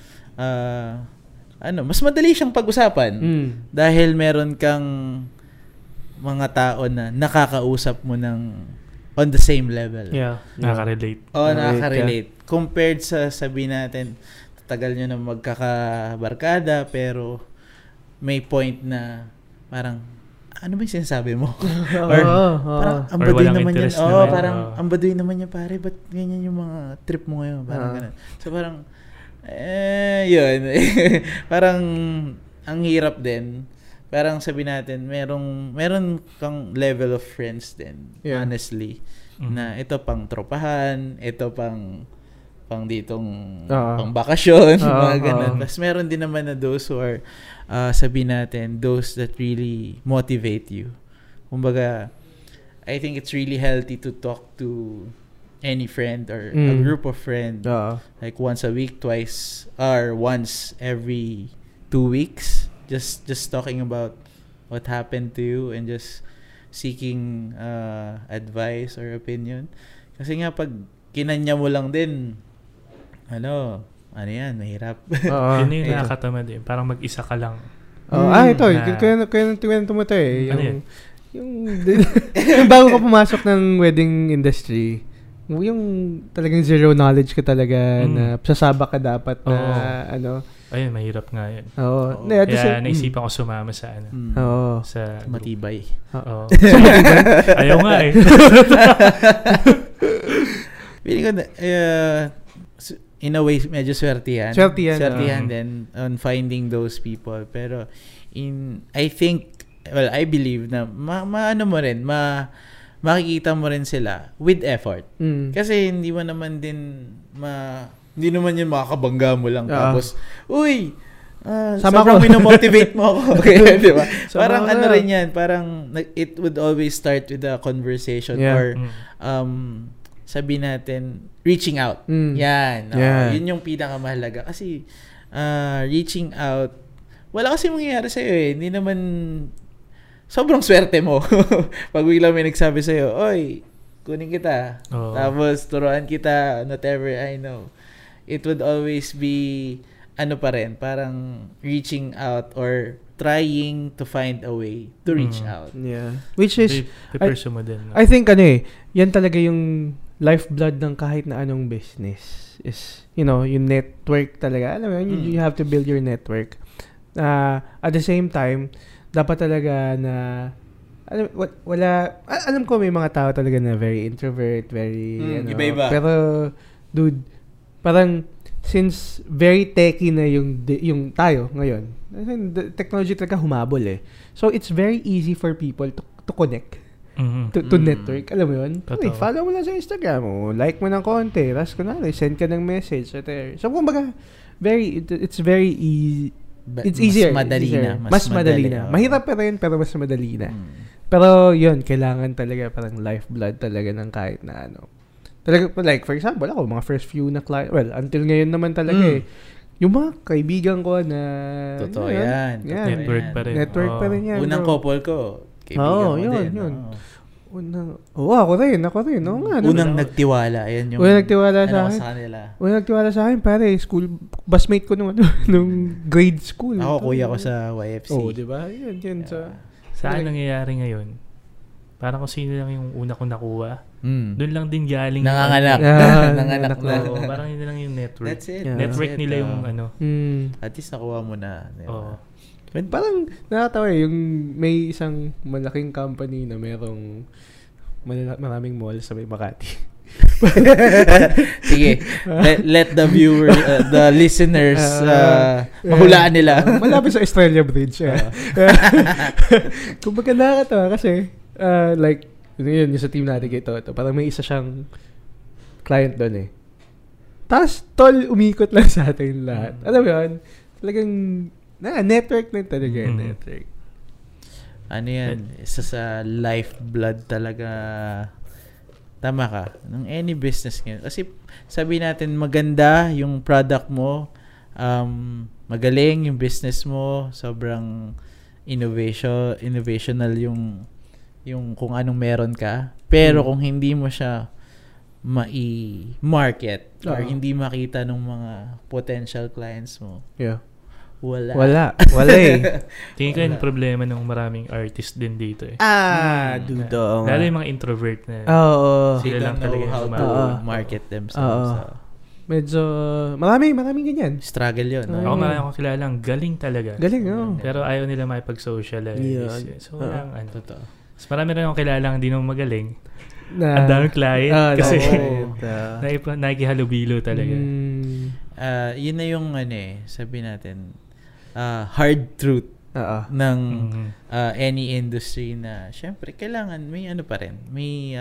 Mas madali siyang pag-usapan dahil meron kang mga tao na nakakausap mo ng on the same level. Nakaka-relate. Nakaka-relate. Compared sa sabihin natin, tagal nyo na magkakabarkada pero may point na parang, ano ba yung sinasabi mo? Or parang, ambadoy naman yan. Parang, ambadoy naman yan, pare. Ba't ganyan yung mga trip mo ngayon? Parang ganun. So, parang, yun. Parang, ang hirap din. Parang sabi natin, meron kang level of friends din, honestly. Na ito pang tropahan, ito pang ditong pang bakasyon, mga ganun. Tapos meron din naman na those who are, sabi natin, those that really motivate you. Kumbaga, I think it's really healthy to talk to any friend or a group of friends. Like once a week, twice, or once every 2 weeks. Just talking about what happened to you and just seeking advice or opinion. Kasi nga pag kinanya mo lang din, ano yan, mahirap. Yun yung nakakatamad eh. Parang mag-isa ka lang. Ito. Kwento mo ito eh. Yung bago ka pumasok ng wedding industry, yung talagang zero knowledge ka talaga na sasaba ka dapat na ayun, mahirap nga yan. Kaya naisipan ko sumama sa sa matibay. Ayaw nga eh. Feeling ko in a way medyo swertihan din on finding those people. Pero I think, I believe na maano mo rin, makikita mo rin sila with effort. Kasi hindi mo naman din hindi naman yun makakabangga mo lang. Tapos, uy, sobrang minomotivate mo ako. Okay, di ba? Parang rin yan. Parang it would always start with a conversation or sabi natin, reaching out. Yan. Yun yung pinakamahalaga. Kasi reaching out, wala kasi mangyayari sa'yo eh. Hindi naman sobrang swerte mo. Pag bigla may nagsabi sa'yo, oy, kunin kita. Tapos turuan kita, whatever I know. It would always be pa rin, parang reaching out or trying to find a way to reach out. Which is I think yan talaga yung lifeblood ng kahit na anong business is, yung network talaga. Alam mo, you have to build your network. At the same time, dapat talaga na alam ko may mga tao talaga na very introvert, very iba-iba. Pero dude, parang since very techy na yung tayo ngayon, the technology talaga humabol eh. So it's very easy for people to connect. To network. Alam mo yun? Okay, follow mo lang sa Instagram mo. Like mo ng konti. Tapos kunwari, send ka ng message. So kumbaga, it's very easy. It's easier. Mas madali na. Mahirap pa rin, pero mas madali na. Pero yun, kailangan talaga parang lifeblood talaga ng kahit na Talaga, like, for example, ako, mga first few na client, until ngayon naman talaga yung mga kaibigan ko na... Totoo yan. Network pa rin. Network pa rin yan. Unang couple ko, kaibigan mo din. Yun. Ako rin. Unang nagtiwala. Ayan yung... Unang nagtiwala sa akin. Unang nagtiwala sa akin, pare, school, busmate ko nung grade school. Ako, kuya ko sa YFC. Diba? Yan. Saan nangyayari ngayon? Parang kung sino lang yung una kong nakuha. Doon lang din galing. Nanganganak. Nanganganak na. Parang yun lang yung network. That's it. Network nila yung At least nakuha mo na. Parang nakatawa yung may isang malaking company na merong maraming mall sa may Makati. Sige. Let the viewer, the listeners, mahulaan nila. Malapit sa Estrella Bridge. Kumbaga nakakatawa kasi like Yun, yung sa team natin kay Toto. Parang may isa siyang client doon eh. Tapos, umikot lang sa atin lahat. Alam mo yun? Talagang, network lang talaga yung network. Ano yan? Isa sa lifeblood talaga. Tama ka. Ng any business ngayon. Kasi sabi natin, maganda yung product mo. Magaling yung business mo. Sobrang innovational yung kung anong meron ka. Pero kung hindi mo siya mai-market or hindi makita ng mga potential clients mo. Yeah. Wala eh. Tingin ko yung problema ng maraming artist din dito eh. Dudong. Lalo yung mga introvert na. Sila lang talaga how to market themselves. Medyo, maraming ganyan. Struggle yun. Ako marami akong kilalang galing talaga. Galing, Pero ayaw nila makipag-socialize. Yeah. So, totoo. Mas marami rin akong kilalang hindi naman magaling. Ang daming client. Kasi nakikihalubilo talaga. Yun na yung sabi natin, hard truth ng any industry na syempre kailangan may pa rin. May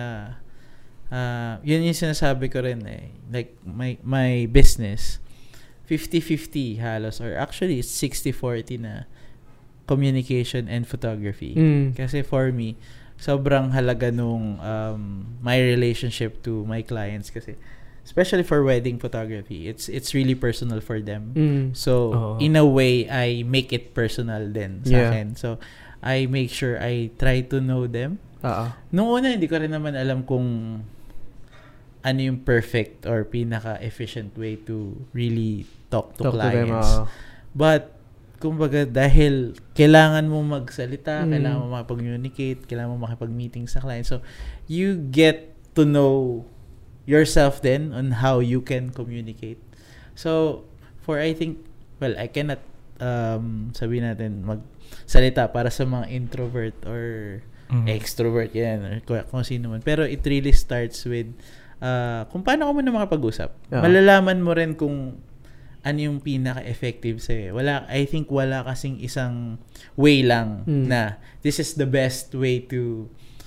yun yung sinasabi ko rin like my business 50-50 halos, or actually it's 60-40 na communication and photography. Kasi for me sobrang halaga nung my relationship to my clients, kasi especially for wedding photography, it's really personal for them. So in a way I make it personal din sa akin. So I make sure I try to know them. Noong una hindi ko rin naman alam kung ano yung perfect or pinaka-efficient way to really talk to clients. But kumbaga dahil kailangan mo magsalita, kailangan mo makipag-communicate, kailangan mo makipag-meeting sa client. So you get to know yourself then on how you can communicate. So I think, well, I cannot sabi natin magsalita para sa mga introvert or extrovert yan or kung sino man. Pero it really starts with kung paano ka muna makapag-usap. Malalaman mo rin kung ano yung pinaka-effective sa'yo. I think wala kasing isang way lang na this is the best way to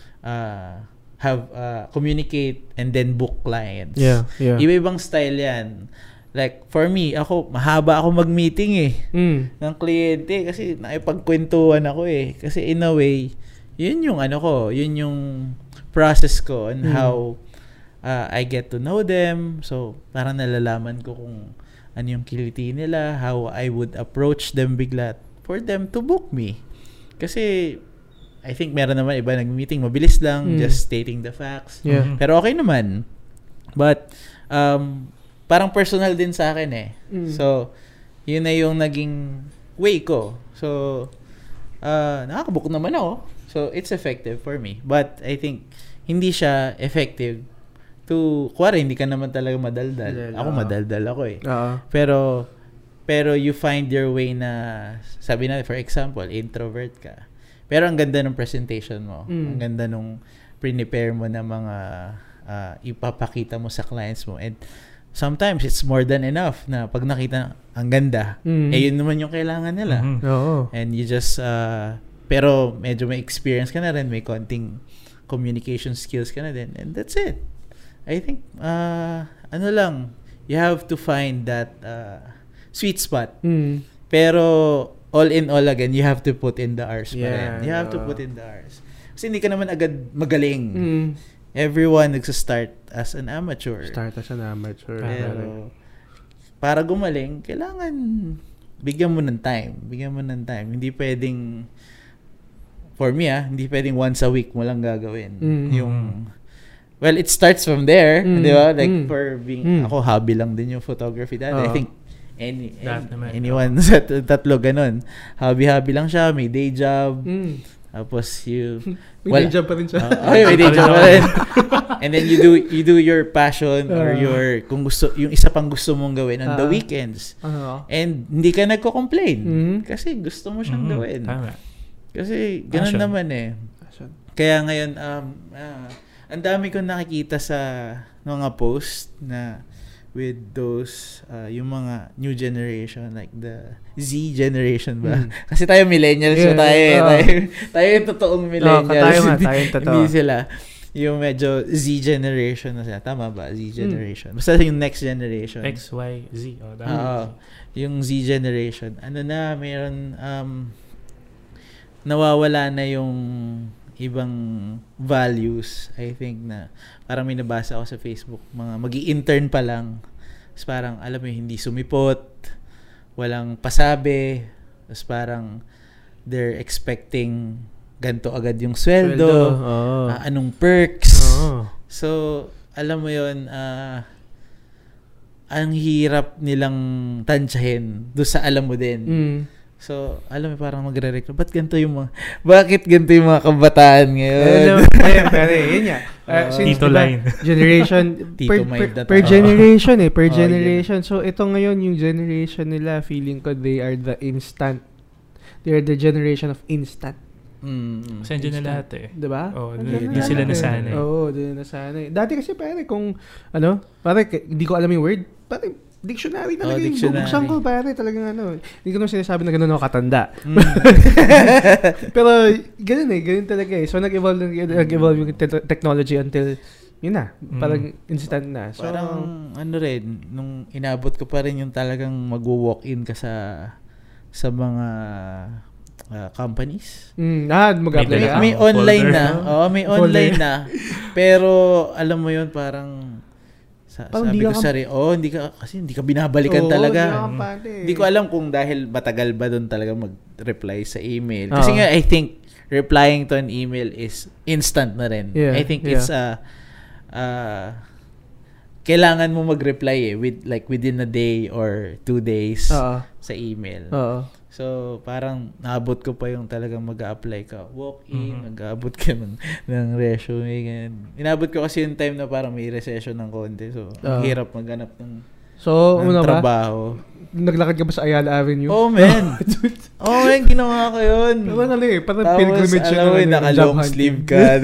have communicate and then book clients. Iba-ibang style yan. Like, for me, mahaba ako mag-meeting ng kliyente kasi nakipagkwentuhan ako Kasi in a way, yun yung yun yung process ko on how I get to know them. So, parang nalalaman ko kung ano yung kiliti nila, how I would approach them bigla for them to book me. Kasi, I think meron naman iba nag-meeting, mabilis lang, just stating the facts. Pero okay naman. But, parang personal din sa akin So, yun na yung naging way ko. So, nakakabook naman ako. So, it's effective for me. But, I think, hindi siya effective kuwari, hindi ka naman talaga madaldal. Ako madaldal ako Pero you find your way na, sabi na, for example, introvert ka. Pero ang ganda ng presentation mo. Ang ganda nung prepare mo na mga ipapakita mo sa clients mo. And sometimes, it's more than enough na pag nakita ang ganda, yun naman yung kailangan nila. And you just, pero medyo may experience ka na rin, may konting communication skills ka na din. And that's it. I think, you have to find that sweet spot. Pero, all in all again, you have to put in the hours pa rin. You have to put in the hours. Kasi hindi ka naman agad magaling. Everyone nagsa-start as an amateur. Pero, para gumaling, kailangan bigyan mo ng time. Hindi pwedeng, for me hindi pwedeng once a week mo lang gagawin. Well, it starts from there, di ba? Like, for being, ako, hobby lang din yung photography dati. I think, anyone sa tatlo ganun. Hobby lang siya, may day job. Tapos, may day job pa rin siya. May day job pa rin. And then, you do your passion or kung gusto, yung isa pang gusto mong gawin on the weekends. And, hindi ka nagko-complain. Kasi, gusto mo siyang gawin. Kasi, ganun naman Kaya ngayon, ang dami kong nakikita sa mga post na with those yung mga new generation, like the Z generation ba? Kasi tayo millennials tayo yung totoong millennials. Tayo totoo. Hindi sila. yung medyo Z generation na siya. Tama ba? Z generation. Basta yung next generation. X, Y, Z. Yung Z generation. Ano na, mayroon, nawawala na yung ibang values. I think na, parang may nabasa ako sa Facebook, mga magi-intern pa lang. Tapos parang, alam mo, hindi sumipot, walang pasabi. Tapos parang, they're expecting ganito agad yung sweldo. Anong perks. So, alam mo yun, ang hirap nilang tansyahin doon sa alam mo din. So, alam mo, parang magre-reklamo. Bakit ganito yung mga kabataan ngayon? Pero yun nga. Tito line. Generation, per generation per generation. So, ito ngayon yung generation nila, feeling ko they are the generation of instant. Kasi dyan na lahat Diba? Hindi sila nasanay. Doon nasanay. Dati kasi pare, kung, hindi ko alam yung word, pare, dictionary talaga yung bubuksan ko, pare, talagang hindi ko naman sinasabi na gano'n ako katanda. Pero, ganun talaga So, nag-evolve yung technology until, yun na, parang instant na. So, parang, nung inabot ko pa rin yung talagang mag-walk-in ka sa mga companies. Mag-apply may online na. May online na. Pero alam mo 'yun, parang sabi ko hindi ka binabalikan talaga. Hindi ko alam kung dahil matagal ba doon talaga mag-reply sa email. Kasi nga I think replying to an email is instant na rin. I think it's kailangan mo mag-reply within a day or 2 days sa email. So, parang naabot ko pa yung talagang mag-a-apply ka. Walk-in, mag-aabot ka ng resume. Ganyan. Inabot ko kasi yung time na parang may recession ng konti. So, ang hirap maghanap ng trabaho. Naglakad ka ba sa Ayala Avenue? Oh, man. Ginawa ko yun. Parang pilgrimage yun. Naka-long sleeve ka.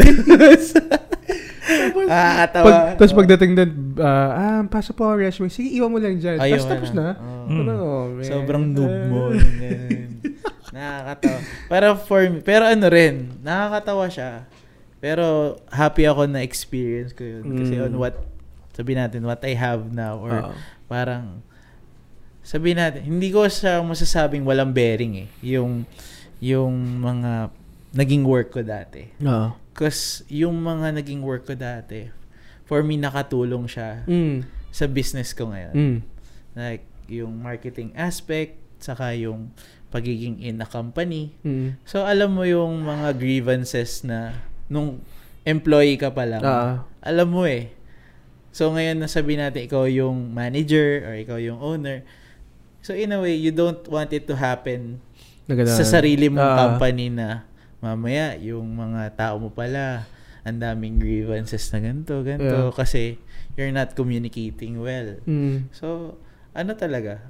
Tapos pagdating doon, pasa po ang resume. Sige, iwan mo lang dyan. Tapos na. Sobrang noob mo. Nakakatawa. Pero nakakatawa siya. Pero happy ako na experience ko yun. Kasi on what I have now, or parang, sabihin natin, hindi ko siya masasabing walang bearing yung mga naging work ko dati. Because yung mga naging work ko dati, for me, nakatulong siya sa business ko ngayon. Like, yung marketing aspect, saka yung pagiging in a company. So, alam mo yung mga grievances na nung employee ka pa lang, alam mo So, ngayon nasabi natin, ikaw yung manager or ikaw yung owner. So, in a way, you don't want it to happen sa sarili mong company na mamaya, yung mga tao mo pala, ang daming grievances na ganito. Kasi you're not communicating well. So, talaga,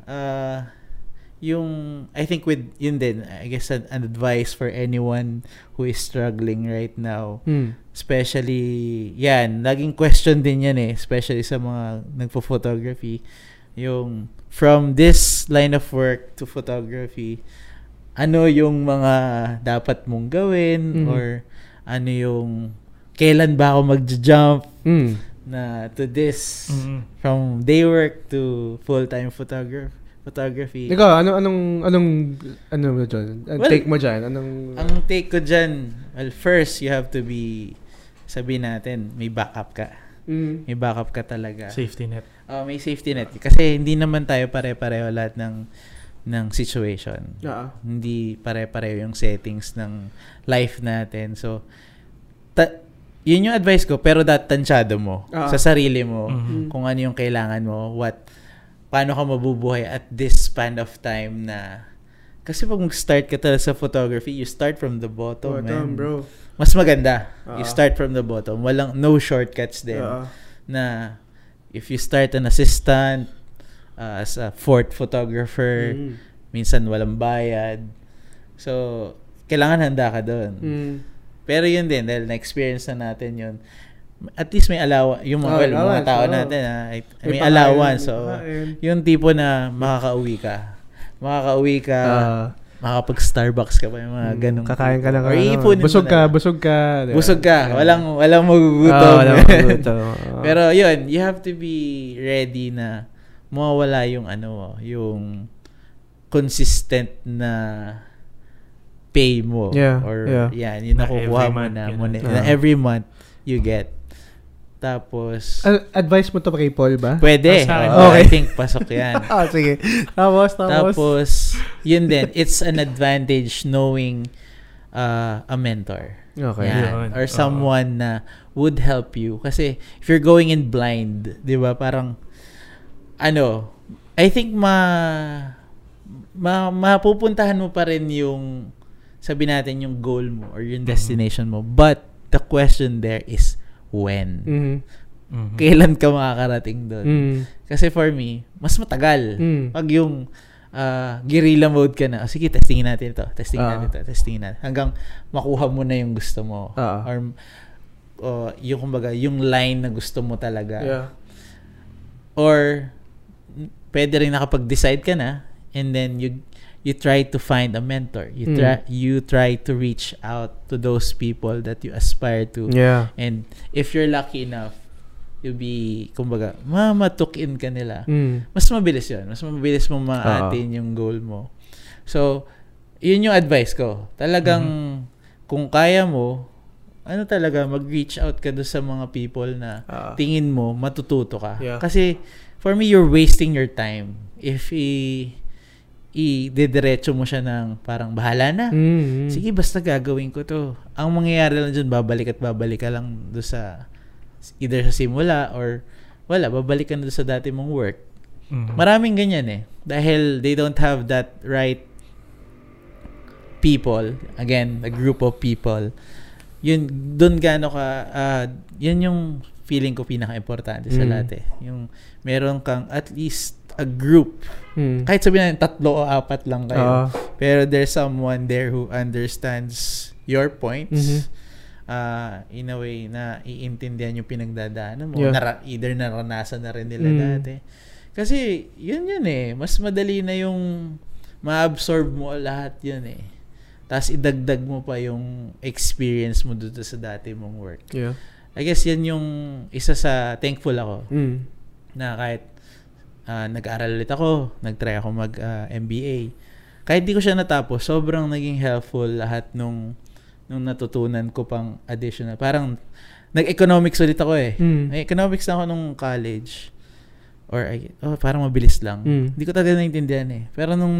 I think with yun din, I guess an advice for anyone who is struggling right now, especially, laging question din yan especially sa mga nagpo-photography, yung from this line of work to photography, ano yung mga dapat mong gawin or ano yung kailan ba ako mag-jump na to this from day work to full-time photography. Ikaw, anong mo dyan? Take mo dyan? Ang take ko dyan, well, first, you have to be, sabihin natin, may backup ka. May backup ka talaga. Safety net. May safety net. Kasi hindi naman tayo pare-pareho lahat ng situation. Hindi pare-pareho yung settings ng life natin. So, yun yung advice ko, pero tansyado mo sa sarili mo kung ano yung kailangan mo, paano ka mabubuhay at this span of time na, kasi pag mag-start ka talaga sa photography, you start from the bottom, man. Bro. Mas maganda. You start from the bottom. No shortcuts din. Na, if you start an assistant, as a fourth photographer, minsan walang bayad. So, kailangan handa ka doon. Pero yun din, dahil na-experience na natin yun, at least may allowance, yung mga tao natin, may allowance. So, yung tipo na makakauwi ka. makapag-Starbucks ka pa, yung mga ganung. Kakain ka lang. Or iipunin busog mo na. Busog ka. Busog ka. Walang magugutom. Walang magugutom. Pero yun, you have to be ready na mawawala yung yung consistent na pay mo. Yeah. Or yan, yung nakukuha mo na every month you get. Tapos advice mo to kay Paul ba? Pwede. Okay. I think pasok yan. Sige. Tapos yun din, it's an advantage knowing a mentor. Okay. Yan. Or someone na would help you. Kasi if you're going in blind, 'di ba? Parang I think mapupuntahan mo pa rin yung sabi natin yung goal mo or yung destination mo. But the question there is when. Kailan ka makakarating doon? Kasi for me, mas matagal. Pag yung guerrilla mode ka na, sige, testingin natin ito. Testingin natin. Hanggang makuha mo na yung gusto mo. Or yung kumbaga, yung line na gusto mo talaga. Yeah. Or pwede rin nakapag-decide ka na and then you try to find a mentor. You try to reach out to those people that you aspire to. Yeah. And if you're lucky enough, you'll be, kumbaga, mamatukin ka nila. Mas mabilis yun. Mas mabilis mo ma-attain yung goal mo. So, yun yung advice ko. Talagang, kung kaya mo, talaga, mag-reach out ka doon sa mga people na tingin mo, matututo ka. Yeah. Kasi, for me, you're wasting your time. If didiretso mo siya ng parang bahala na. Sige, basta gagawin ko to. Ang mangyayari lang dyan, babalik ka lang doon sa either sa simula or wala, babalik ka na doon sa dati mong work. Maraming ganyan dahil they don't have that right people, again, a group of people. Yun, doon gaano ka yun yung feeling ko pinaka-importante sa lahat yung meron kang at least a group. Kahit sabihin natin 3 o 4 lang kayo. Pero there's someone there who understands your points. In a way na iintindihan yung pinagdadaanan mo. Yeah. Either naranasan na rin nila dati. Kasi yun mas madali na yung ma-absorb mo lahat yun Tapos idagdag mo pa yung experience mo dito sa dati mong work. Yeah. I guess yan yung isa sa thankful ako. Na kahit nag-aaral ulit ako, nag-try ako mag-MBA. Kahit di ko siya natapos, sobrang naging helpful lahat nung natutunan ko pang additional. Parang nag-economics ulit ako Economics na ako nung college. Or parang mabilis lang. Hindi ko talaga naintindihan Pero nung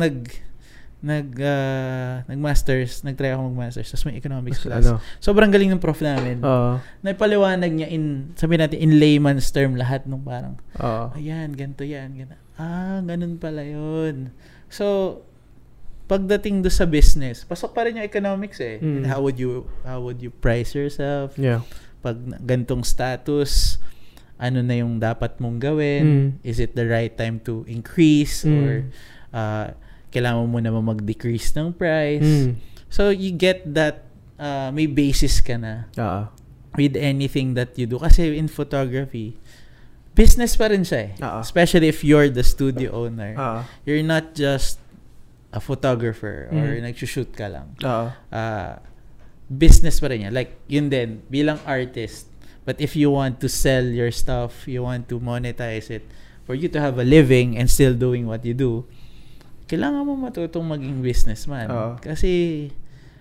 nag-masters, nag-try ako mag-masters, tapos may economics class. Sobrang galing ng prof namin. Naipaliwanag niya sabi natin, in layman's term lahat nung parang, ayan, ganito yan. Ganun pala yun. So, pagdating do sa business, pasok pa rin yung economics And how would you price yourself? Yeah. Pag ganitong status, ano na yung dapat mong gawin? Is it the right time to increase? Or, kailangan mo naman mag-decrease ng price. So, you get that may basis ka na with anything that you do. Kasi in photography, business pa rin siya Especially if you're the studio owner. You're not just a photographer or nagsushoot ka lang. Business pa rin yan. Like, yun din, bilang artist. But if you want to sell your stuff, you want to monetize it, for you to have a living and still doing what you do, kailangan mo matutong maging businessman. Kasi,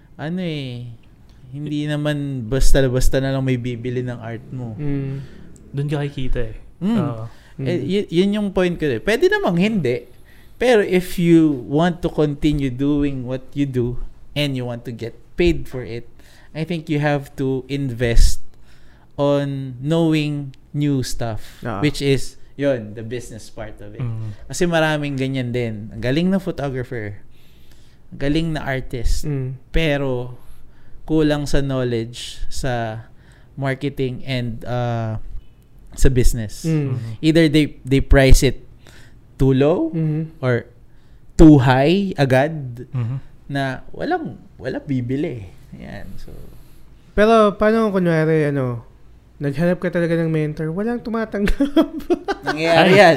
hindi naman basta-basta na lang may bibili ng art mo. Doon ka kikita Yun yung point ko. Pwede namang hindi. Pero if you want to continue doing what you do and you want to get paid for it, I think you have to invest on knowing new stuff, which is yun, the business part of it. Kasi maraming ganyan din. Ang galing na photographer. Ang galing na artist. Pero, kulang sa knowledge sa marketing and sa business. Either they price it too low or too high agad na walang bibili. Yan. So, pero, paano kunwari, naghanap ka talaga ng mentor, walang tumatanggap. Nangyari yan.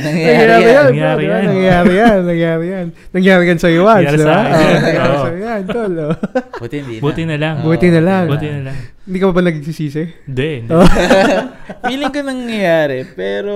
Nangyari yan sa'yo once, di ba? Nangyari sa'yo yan, tol. Buti na lang. Hindi ka ba nagsisisi? Hindi. Feeling ko nangyayari, pero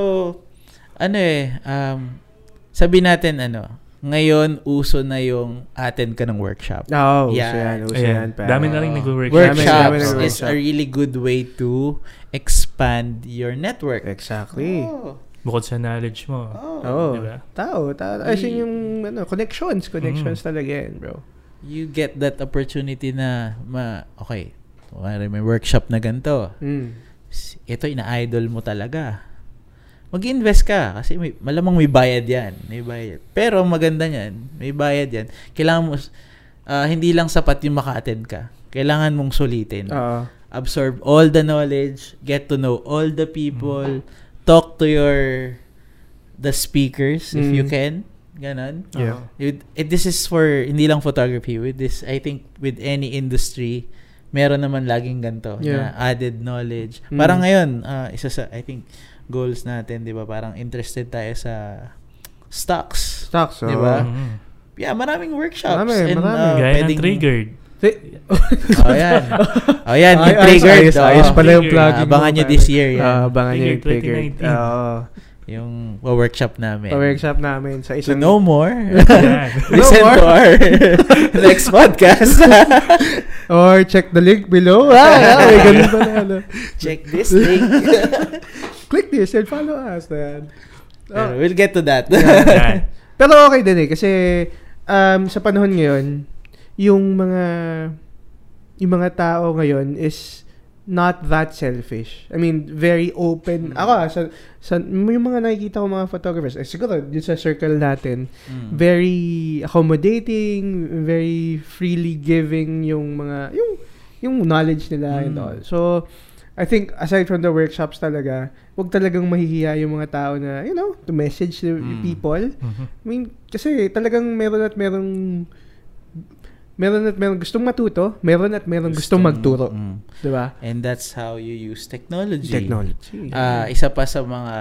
sabi natin ngayon uso na yung attend ka ng workshop. Uso yan. Dami na rin nag-workshop. Workshops is a really good way to expand your network. Exactly. Bukod sa knowledge mo. Diba? Tao. As in yung connections talaga yan, bro. You get that opportunity na may workshop na ganito. Ito, ina-idol mo talaga. Mag-invest ka kasi malamang may bayad yan. Pero maganda niyan, may bayad yan. Kailangan mo, hindi lang sapat yung maka-attend ka. Kailangan mong sulitin. Absorb all the knowledge, get to know all the people, talk to the speakers if you can. Ganon. Yeah. This is for, hindi lang photography. With this, I think, with any industry, meron naman laging ganito na added knowledge. Parang ngayon, isa sa, I think, goals natin, di ba? Parang interested tayo sa stocks. Di ba? Yeah, maraming workshops. Marami. Gaya ng Triggered. Yan. Yung Triggered. Ayos pala yung plugin. Abangan nyo this year. Abangan nyo yung Triggered. Yung workshop namin. Sa isang... To know more, listen to our next podcast. Or check the link below. May ganun pa na. Check this link. Click this and follow us. We'll get to that. Pero okay din kasi sa panahon ngayon, yung mga tao ngayon is not that selfish. I mean, very open. Ako, yung mga nakikita ko mga photographers, siguro, yun sa circle natin, very accommodating, very freely giving yung knowledge nila and all. So, I think, aside from the workshops talaga, wag talagang mahihiya yung mga tao na, to message the people. I mean, kasi talagang meron at merong gustong matuto, meron gustong magturo. Diba? And that's how you use technology. Yeah. Isa pa sa mga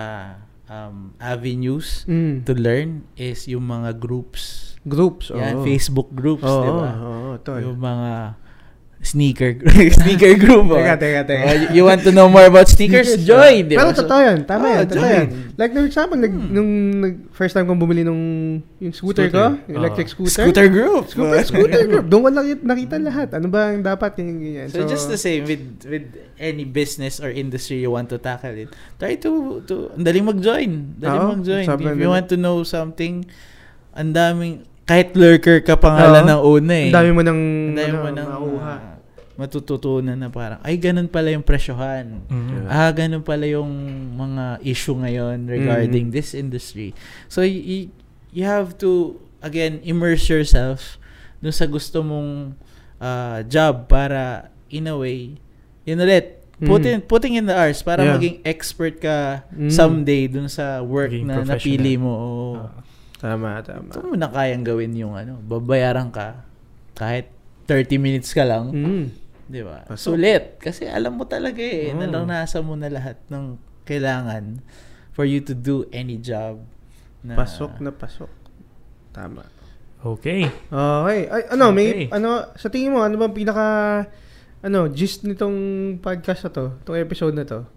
avenues to learn is yung mga groups. Yan, Facebook groups, diba? Yung mga sneaker group. Teka. You want to know more about sneakers? Join! Diba? Pero totoo yan. Tama yan. Like, for example, nung first time kong bumili yung scooter ko, electric scooter. Scooter group. Scooter group. Doon ko nakita lahat. Ano ba ang dapat yung So just the same with any business or industry you want to tackle it. Try to daling mag-join. If you want to know something, ang daming, kahit lurker ka pangalan ng una ang dami mo nang mauha. Matututunan na parang, ay, ganun pala yung presyohan. Ganun pala yung mga issue ngayon regarding this industry. So, you have to, again, immerse yourself dun sa gusto mong job para, in a way, yun ulit, putting in the hours para maging expert ka someday dun sa work na napili mo. Tama. Ito mo na kayang gawin yung babayaran ka kahit 30 minutes ka lang. Di ba? Sulit. Kasi alam mo talaga naranasan mo na lahat ng kailangan for you to do any job. Pasok na pasok. Tama. Okay. Ay, sa tingin mo, ano bang pinaka, gist nitong podcast na to, itong episode na to?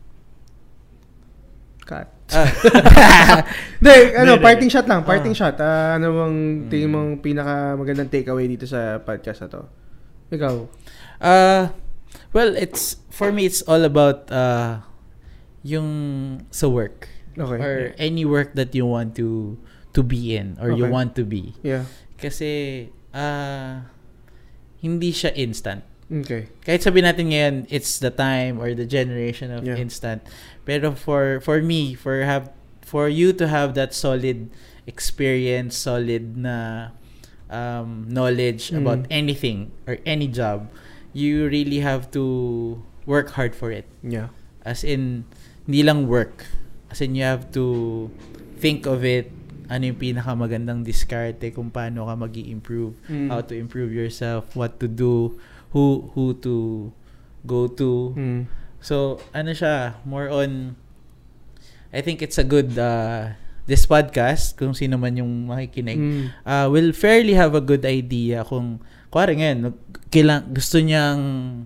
Cut. Parting shot lang. Shot. Ano bang tingin mong pinaka magandang takeaway dito sa podcast na to? Ikaw? Well, for me, it's all about yung sa work. Okay. Or any work that you want to be in or you want to be. Yeah. Kasi hindi siya instant. Okay. Kahit sabihin natin ngayon, it's the time or the generation of instant. Pero for me, for you to have that solid experience, solid na knowledge about anything or any job, you really have to work hard for it. Yeah. As in, hindi lang work. As in, you have to think of it, ano yung pinakamagandang diskarte, kung paano ka mag-i-improve, how to improve yourself, what to do, who to go to. So, ano siya, more on, I think it's a good, this podcast, kung sino man yung makikinig, will fairly have a good idea kung, kuwari ngayon, gusto niyang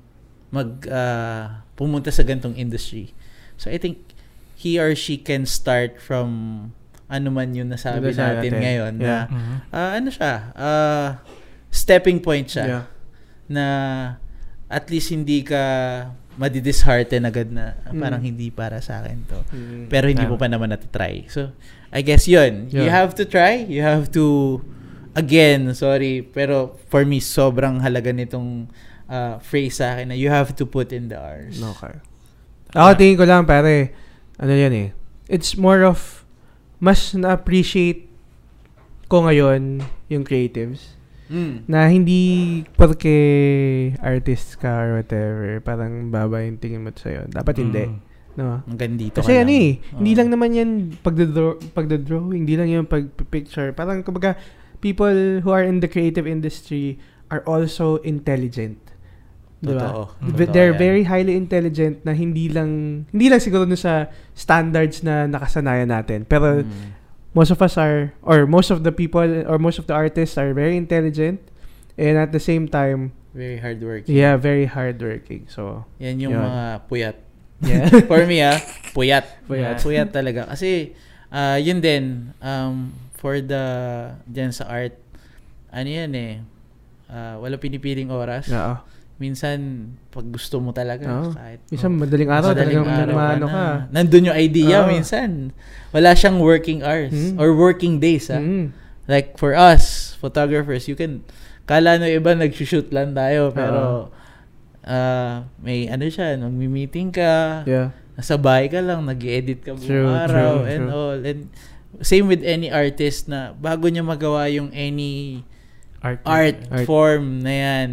pumunta sa gantong industry. So, I think he or she can start from ano man yung nasabi natin ngayon na ano siya, stepping point siya na at least hindi ka madidishearten agad na parang hindi para sa akin to. Pero hindi mo pa naman natatry. So, I guess yun. You have to try. You have to, again, sorry, pero for me, sobrang halaga nitong phrase sa akin na you have to put in the hours. Okay. Ako tingin ko lang, pare, ano yan eh. It's more of, mas na-appreciate ko ngayon yung creatives. Na hindi porque artist ka or whatever, parang baba yung tingin mo sa'yo. Dapat hindi. No? Hanggang dito kasi ano eh, hindi lang naman yan pagdodrawing, hindi lang yung pagpicture. Parang kumbaga, people who are in the creative industry are also intelligent. Diba? They're very highly intelligent na hindi lang siguro sa standards na nakasanayan natin. Pero most of us are, or most of the people, or most of the artists are very intelligent and at the same time very hardworking. Yeah, very hardworking. So, yan yung mga puyat. Yeah. For me, puyat. Puyat talaga. Kasi, yun din, for dyan sa art, ano yan eh, wala pinipiling oras. Oo. Minsan, pag gusto mo talaga, kahit... Minsan, madaling araw, talagang maano ka. Nandun yung idea, minsan. Wala siyang working hours or working days, Like, for us, photographers, you can... Kala no iba, nag-shoot lang tayo, pero... may ano siya, nag-meeting ka, nasa bahay ka lang, nag-edit ka buong araw, and all. And same with any artist na bago niya magawa yung any art form na yan,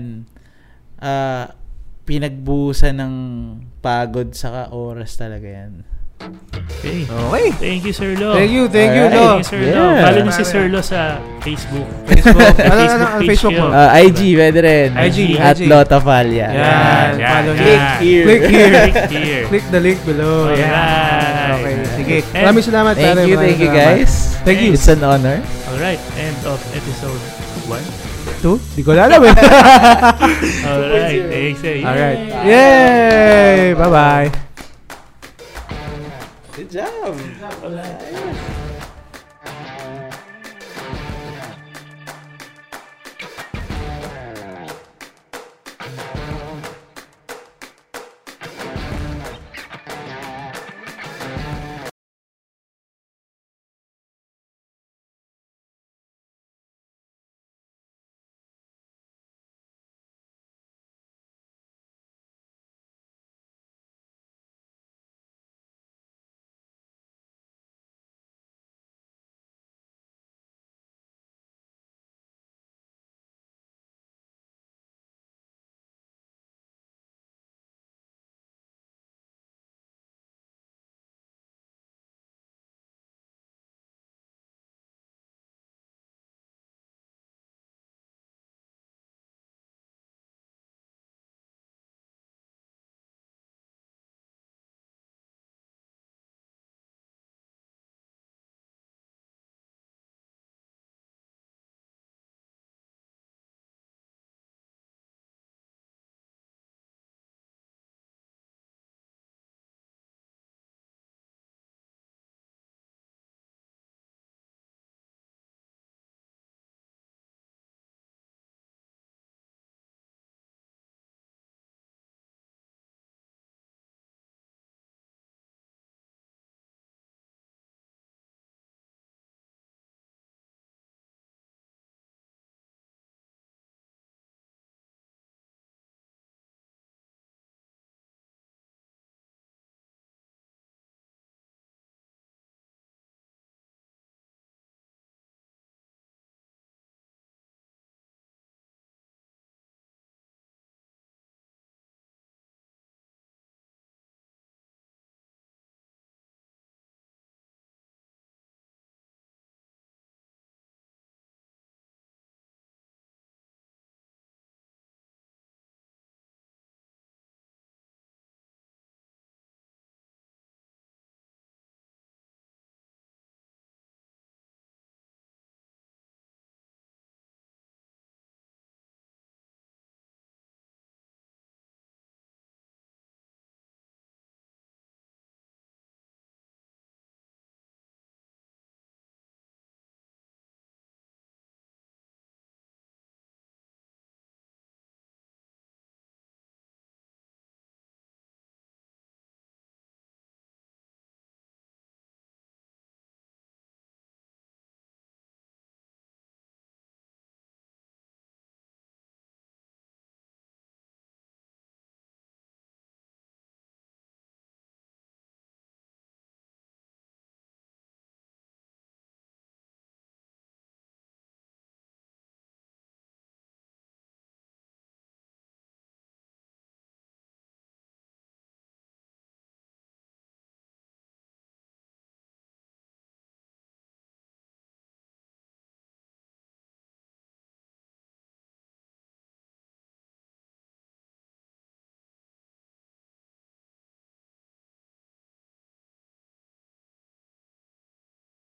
pinagbuhusan ng pagod saka oras talaga yan. Okay. Thank you, Sir Lo. Thank you, Lo. Thank you, Sir Lo. Follow niyo si Sir Lo sa Facebook. Ano Facebook mo? IG, pwede rin. IG. At Lotafalya. Yan. Follow Click here. Click the link below. Alright. Okay, sige. Maraming salamat. Thank you guys. Thank you. It's an honor. Alright, end of episode 1. Di ko alam eh. Alright, thanks. Alright. Yay! Bye-bye. Good job.